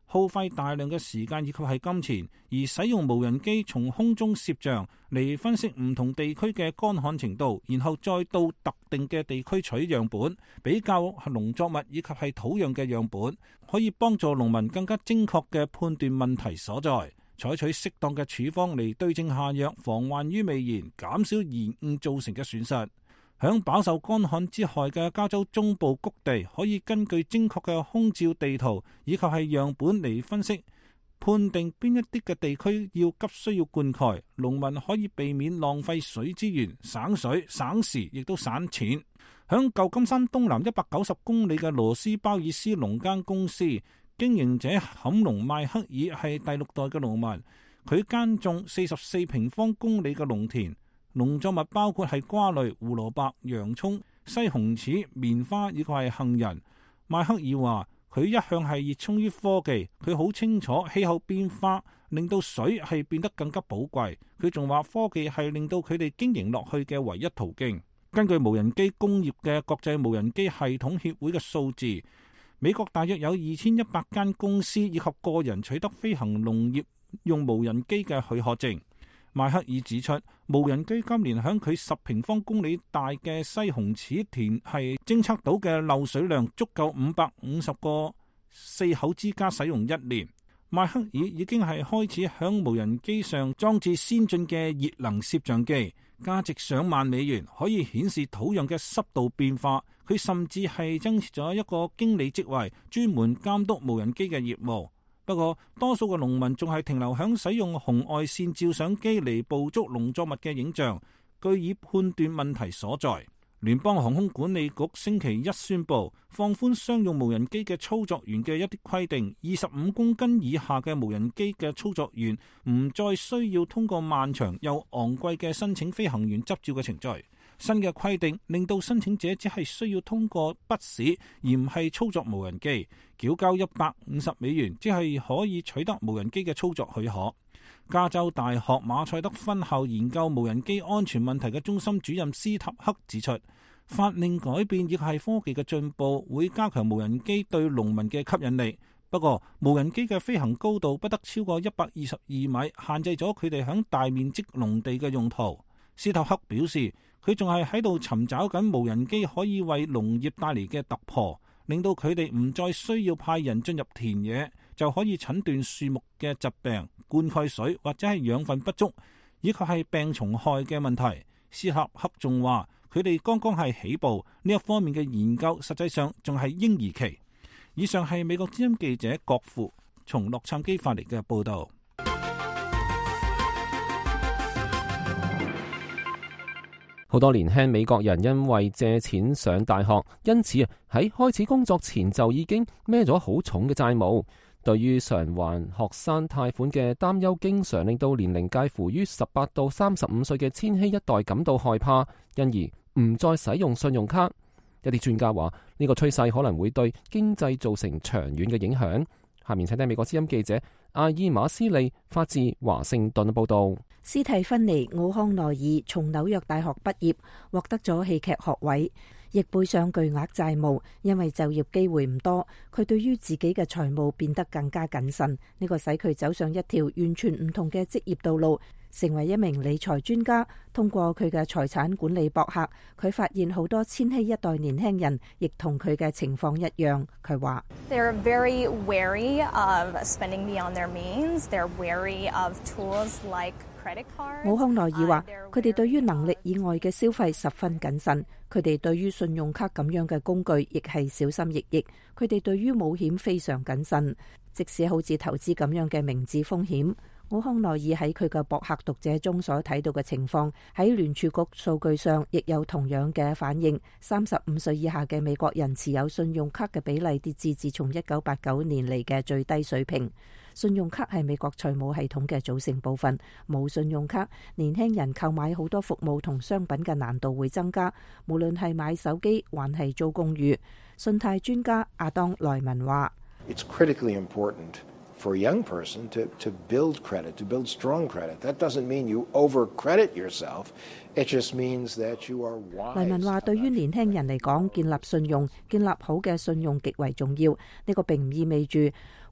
耗費大量嘅時間以及係金錢，而使用無人機從空中攝像嚟分析唔同地區嘅乾旱程度，然後再到特定嘅地區取樣本，比較農作物以及係土壤嘅樣本，可以幫助農民更加精確嘅判斷問題所在，採取適當嘅處方嚟對症下藥，防患於未然，減少延誤造成嘅損失。響飽受乾旱之害嘅加州中部谷地，可以根據精確嘅空照地圖以及係樣本嚟分析，判定邊一啲嘅地區要急需要灌溉，農民可以避免浪費水資源，省水省時，亦都省錢。響舊金山東南一百九十公里嘅羅斯鮑爾斯農耕公司，經營者坎農邁克爾係第六代嘅農民，佢耕種四十四平方公里嘅農田。農作物包括係瓜類、胡蘿蔔、洋蔥、西紅柿、棉花以及係杏仁。邁克爾話佢一向係熱衷於科技，佢好清楚氣候變化令到水係變得更加寶貴。佢仲話科技係令到佢哋經營落去嘅唯一途徑。根據無人機工業嘅國際無人機系統協會嘅數字，美國大約有二千一百間公司以及個人取得飛行農業用無人機嘅許可證。邁克爾指出，無人機今年響佢十平方公里大嘅西紅柿田係偵測到嘅漏水量足夠五百五十個四口之家使用一年。邁克爾已經係開始響無人機上裝置先進嘅熱能攝像機，價值上萬美元，可以顯示土壤嘅濕度變化。佢甚至係增設咗一個經理職位，專門監督無人機嘅業務。不過，多數嘅農民仲係停留響使用紅外線照相機嚟捕捉農作物嘅影像，據以判斷問題所在。聯邦航空管理局星期一宣布放寬商用無人機嘅操作員嘅一啲規定，二十五公斤以下嘅無人機嘅操作員唔再需要通過漫長又昂貴嘅申請飛行員執照嘅程序。新嘅規定令到申請者只係需要通過筆試，而唔係操作無人機，繳交一百五十美元，只係可以取得無人機嘅操作許可。加州大學馬賽德分校研究無人機安全問題嘅中心主任斯塔克指出，法令改變亦係科技嘅進步，會加強無人機對農民嘅吸引力。不過，無人機嘅飛行高度不得超過一百二十二米，限制咗佢哋響大面積農地嘅用途。斯塔克表示，佢仲係喺度尋找緊無人機可以為農業帶嚟嘅突破，令到佢哋唔再需要派人進入田野就可以診斷樹木嘅疾病、灌溉水或者係養分不足，以及係病蟲害嘅問題。斯塔克仲話，佢哋剛剛係起步，呢一方面嘅研究實際上仲係嬰兒期。以上係美國之音記者郭富從洛杉磯發嚟嘅報道。
好多年輕美國人因為借錢上大學，因此喺開始工作前就已經孭咗好重嘅債務。對於償還學生貸款嘅擔憂，經常令到年齡介乎於十八到三十五歲嘅千禧一代感到害怕，因而唔再使用信用卡。一啲專家話，呢個趨勢可能會對經濟造成長遠嘅影響。下面請聽美國之音記者阿爾馬斯利發自華盛頓嘅報道。
斯蒂芬尼·奧康內爾從紐約大學畢業，獲得咗戲劇學位，亦背上巨額債務。因為就業機會唔多，佢對於自己嘅財務變得更加謹慎。呢個使佢走上一條完全唔同嘅職業道路，成為一名理財專家。通過佢嘅財產管理博客，佢發現好多千禧一代年輕人亦同佢嘅情況一樣。佢話
：They're very wary of spending beyond their means. They're wary of tools like credit cards.
奧康內爾話：佢哋對於能力以外嘅消費十分謹慎，佢哋對於信用卡咁樣嘅工具亦係小心翼翼。佢哋對於冒險非常謹慎，即使好似投資咁樣嘅明知風險。奧康內爾喺佢嘅博客讀者中所睇到嘅情況，喺聯儲局數據上亦有同樣嘅反應。三十五歲以下嘅美國人持有信用卡嘅比例跌至自從一九八九年嚟嘅最低水平。信用卡係美國財務系統嘅組成部分，冇信用卡，年輕人購買好多服務同商品嘅難度會增加，無論係買手機還係租公寓。信貸專家阿當萊文話
：It's critically important for a young person to, to build credit, to build strong credit. That doesn't mean you over-credit yourself. It just means that you are wise.
黎文話：對於年輕人嚟講，建立信用、建立好嘅信用極為重要。呢個並唔意味住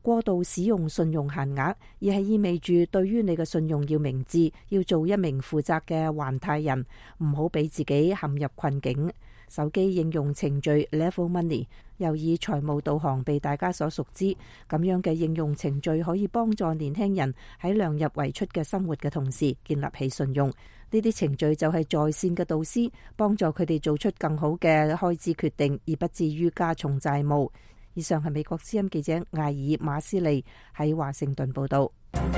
過度使用信用限額，而係意味住對於你嘅信用要明智，要做一名負責嘅還貸人，唔好俾自己陷入困境。手機應用程序 Level Money 又以財務導航被大家所熟知，咁樣嘅應用程序可以幫助年輕人喺量入為出嘅生活嘅同時建立起信用。呢啲程序就係在線嘅導師，幫助佢哋做出更好嘅開支決定，而不至於加重債務。以上係美國之音記者艾爾馬斯利喺華盛頓報道。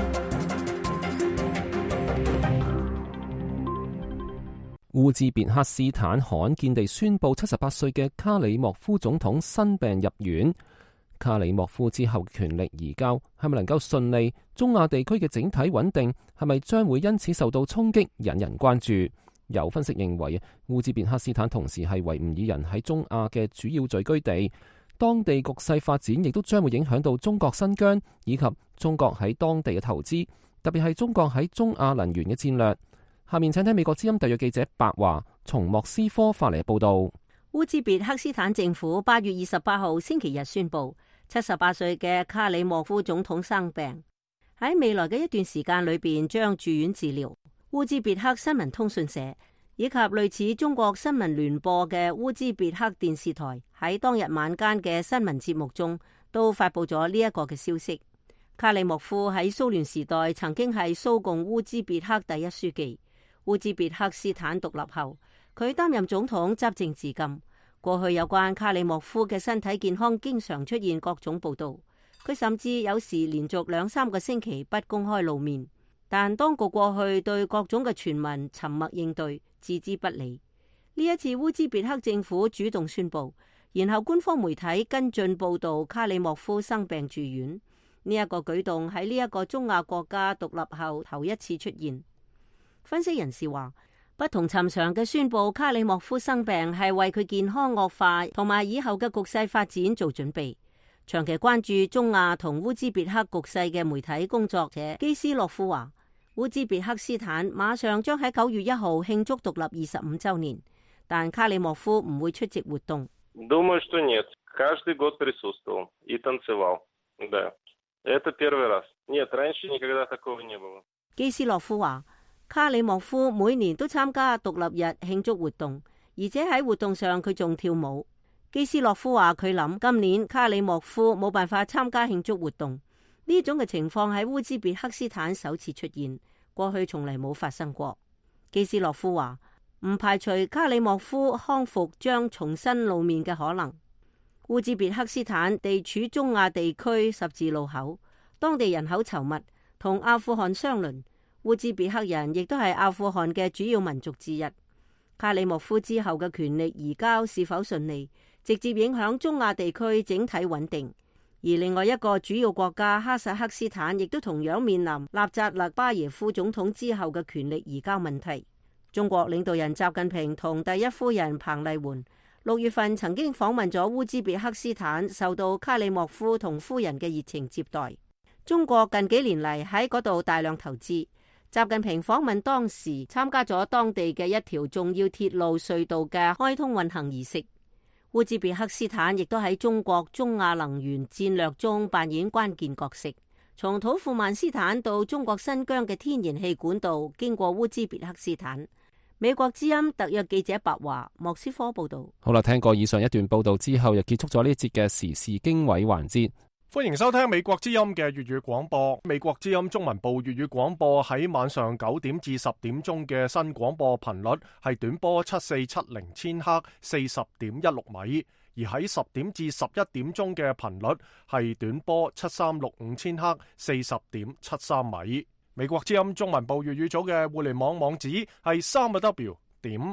烏茲別克斯坦罕見地宣布七十八歲嘅卡里莫夫總統新病入院。卡里莫夫之後權力移交係咪能夠順利？中亞地區嘅整體穩定係咪將會因此受到衝擊？引人關注。有分析認為，烏茲別克斯坦同時係維吾爾人喺中亞嘅主要聚居地，當地局勢發展亦都將會影響到中國新疆以及中國喺當地嘅投資，特別係中國喺中亞能源嘅戰略。下面請聽美國之音特約記者白華從莫斯科發嚟報道。
烏茲別克斯坦政府八月二十八號星期日宣布，七十八歲嘅卡里莫夫總統生病，喺未來嘅一段時間裏邊將住院治療。烏茲別克新聞通訊社以及類似中國新聞聯播嘅烏茲別克電視台喺當日晚間嘅新聞節目中都發佈咗呢一個嘅消息。卡里莫夫喺蘇聯時代曾經係蘇共烏茲別克第一書記。烏茲別克斯坦獨立後，佢擔任總統執政至今。過去有關卡里莫夫嘅身體健康經常出現各種報道，佢甚至有時連續兩三個星期不公開露面。但當局過去對各種嘅傳聞沉默應對，置之不理。呢一次烏茲別克政府主動宣布，然後官方媒體跟進報道卡里莫夫生病住院。呢一個舉動喺呢一個中亞國家獨立後頭一次出現。分析人士話，不同尋常嘅宣布卡里莫夫生病係為佢健康惡化同埋以後嘅局勢發展做準備。長期關注中亞同烏茲別克局勢嘅媒體工作者基斯洛夫話，烏茲別克斯坦馬上將喺九月一號慶祝獨立二十五週年，但卡里莫夫唔會出席活動。
Думаю, что нет. Каждый год присутствовал и танцевал. Да. Это первый раз. Нет, раньше никогда такого не было.
基斯洛夫話，卡里莫夫每年都參加獨立日慶祝活動，而且喺活動上佢仲跳舞。基斯洛夫話佢諗今年卡里莫夫冇辦法參加慶祝活動，呢種嘅情況喺烏茲別克斯坦首次出現，過去從嚟冇發生過。基斯洛夫話唔排除卡里莫夫康復將重新露面嘅可能。烏茲別克斯坦地處中亞地區十字路口，當地人口稠密，同阿富汗相鄰。烏茲別克人亦都係阿富汗嘅主要民族之一。卡里莫夫之後嘅權力移交是否順利，直接影響中亞地區整體穩定。而另外一個主要國家哈薩克斯坦亦都同樣面臨納扎勒巴耶夫總統之後嘅權力移交問題。中國領導人習近平同第一夫人彭麗媛六月份曾經訪問咗烏茲別克斯坦，受到卡里莫夫同夫人嘅熱情接待。中國近幾年嚟喺嗰度大量投資。習近平訪問當時參加咗當地嘅一條重要鐵路隧道嘅開通運行儀式。烏茲別克斯坦亦都喺中國中亞能源戰略中扮演關鍵角色。從土庫曼斯坦到中國新疆嘅天然氣管道經過烏茲別克斯坦。美國之音特約記者白華莫斯科報道。
好啦，聽過以上一段報道之後，又結束咗呢一節嘅時事經緯環節。
歡迎收聽美國之音嘅粵語廣播。美國之音中文部粵語廣播喺晚上九點至十點鐘嘅新廣播頻率係短波七四七零千赫四十點一六米，而喺十點至十一點鐘嘅頻率係短波七三六五千赫四十點七三米。美國之音中文部粵語組嘅互聯網網址係三個 W 點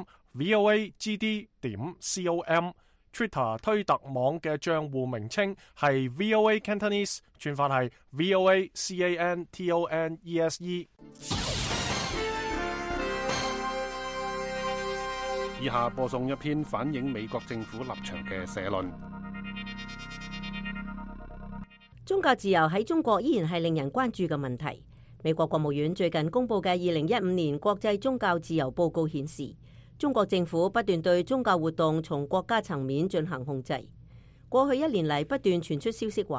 voagd 點 com。Twitter 推特網嘅賬戶名稱係 V O A Cantonese， 串法係 V O A C A N T O N E S E。
以下播送一篇反映美國政府立場嘅社論。
宗教自由喺中國依然係令人關注嘅問題。美國國務院最近公布嘅二零一五年國際宗教自由報告顯示，中國政府不斷對宗教活動從國家層面進行控制。過去一年嚟不斷傳出消息話，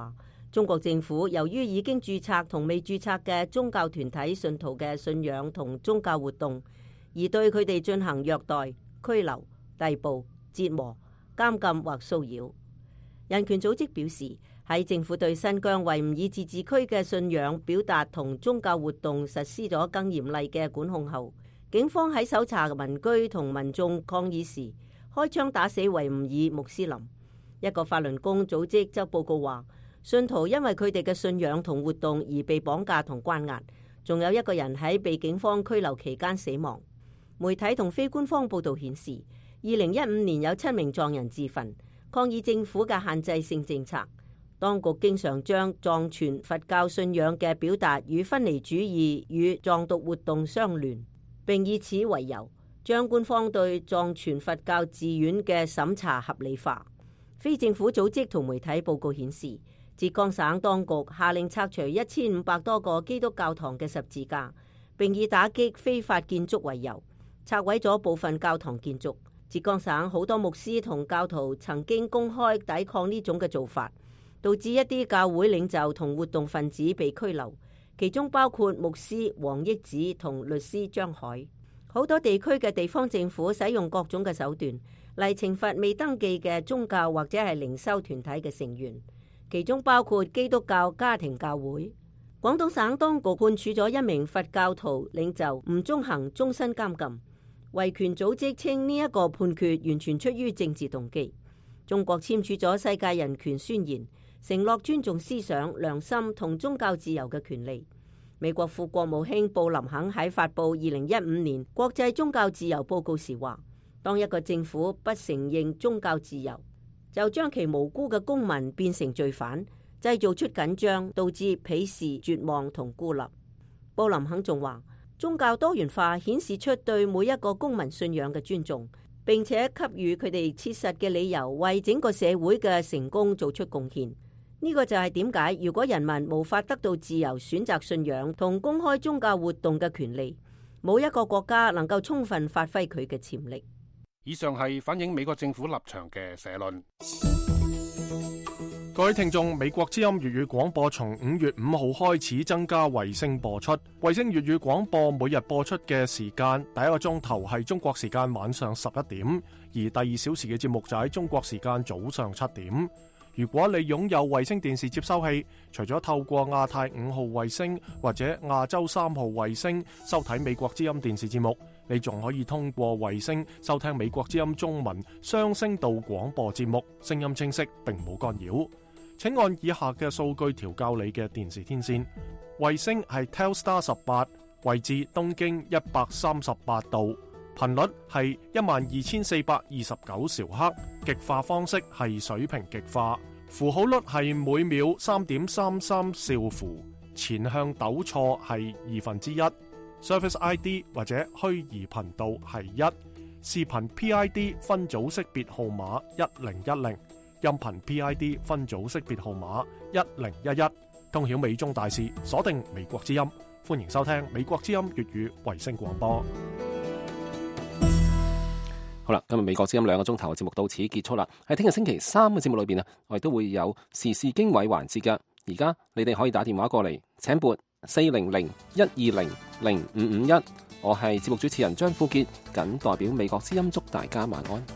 中國政府由於已經註冊同未註冊嘅宗教團體信徒嘅信仰同宗教活動，而對佢哋進行虐待、拘留、逮捕、折磨、監禁或騷擾。人權組織表示，喺政府對新疆維吾爾自治區嘅信仰表達同宗教活動實施咗更嚴厲嘅管控後，警方喺搜查民居同民眾抗議時，開槍打死維吾爾穆斯林。一個法輪功組織則報告話，信徒因為佢哋嘅信仰同活動而被綁架同關押，仲有一個人喺被警方拘留期間死亡。媒體同非官方報導顯示，二零一五年有七名藏人自焚，抗議政府嘅限制性政策。當局經常將藏傳佛教信仰嘅表達與分離主義與藏獨活動相聯，並以此為由，將官方對藏傳佛教寺院嘅審查合理化。非政府組織同媒體報告顯示，浙江省當局下令拆除一千五百多個基督教堂嘅十字架，並以打擊非法建築為由，拆毀咗部分教堂建築。浙江省好多牧師同教徒曾經公開抵抗呢種嘅做法，導致一啲教會領袖同活動分子被拘留，其中包括牧師黃益子同律師張海。好多地區嘅地方政府使用各種嘅手段嚟懲罰未登記嘅宗教或者係靈修團體嘅成員，其中包括基督教家庭教會。廣東省當局判處咗一名佛教徒領袖吳宗衡終身監禁。維權組織稱呢一個判決完全出於政治動機。中國簽署咗世界人權宣言，承諾尊重思想、良心同宗教自由嘅權利。美國副國務卿布林肯喺發布二零一五年國際宗教自由報告時話，當一個政府不承認宗教自由，就將其無辜嘅公民變成罪犯，製造出緊張，導致鄙視、絕望同孤立。布林肯仲話，宗教多元化顯示出對每一個公民信仰嘅尊重，並且給予佢哋切實嘅理由，為整個社會嘅成功做出貢獻。呢個就係點解如果人民無法得到自由選擇信仰同公開宗教活動嘅權利，冇一個國家能夠充分發揮佢嘅潛力。
以上係反映美國政府立場嘅社論。
各位聽眾，美國之音粵語廣播從五月五號開始增加衛星播出。衛星粵語廣播每日播出嘅時間，第一個鐘頭係中國時間晚上十一點，而第二小時嘅節目就喺中國時間早上七點。如果你擁有衛星電視接收器，除咗透過亞太五號衛星或者亞洲三號衛星收睇美國之音電視節目，你仲可以通過衛星收聽美國之音中文雙聲道廣播節目，聲音清晰並冇干擾。請按以下嘅數據調校你嘅電視天線。衛星係 Telstar 十八，位置東經一百三十八度，頻率係一萬二千四百二十九兆赫，極化方式係水平極化，符號率係每秒三點三三兆符，前向抖錯係二分之一，Service I D 或者虛擬頻道係一，視頻 P I D 分組識別號碼一零一零。音頻 P I D 分組識別號碼一零一一，通曉美中大事，鎖定美國之音，歡迎收聽美國之音粵語衛星廣播。
好啦，今日美國之音兩個鐘頭嘅節目到此結束啦。喺聽日星期三嘅節目裏邊啊，我哋都會有時事經緯環節噶。而家你哋可以打電話過嚟，請撥四零零一二零零五五一。我係節目主持人張富杰，謹代表美國之音祝大家晚安。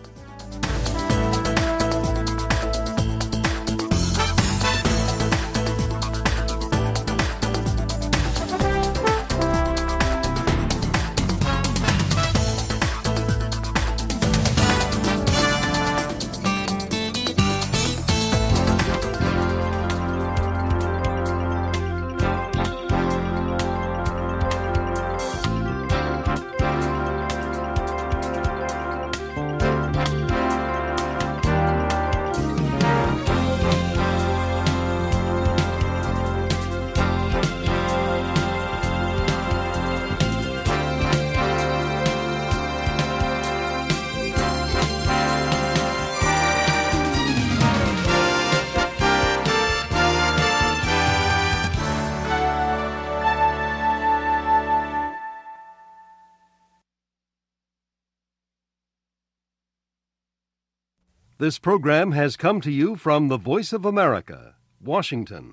This program has come to you from the Voice of America, Washington.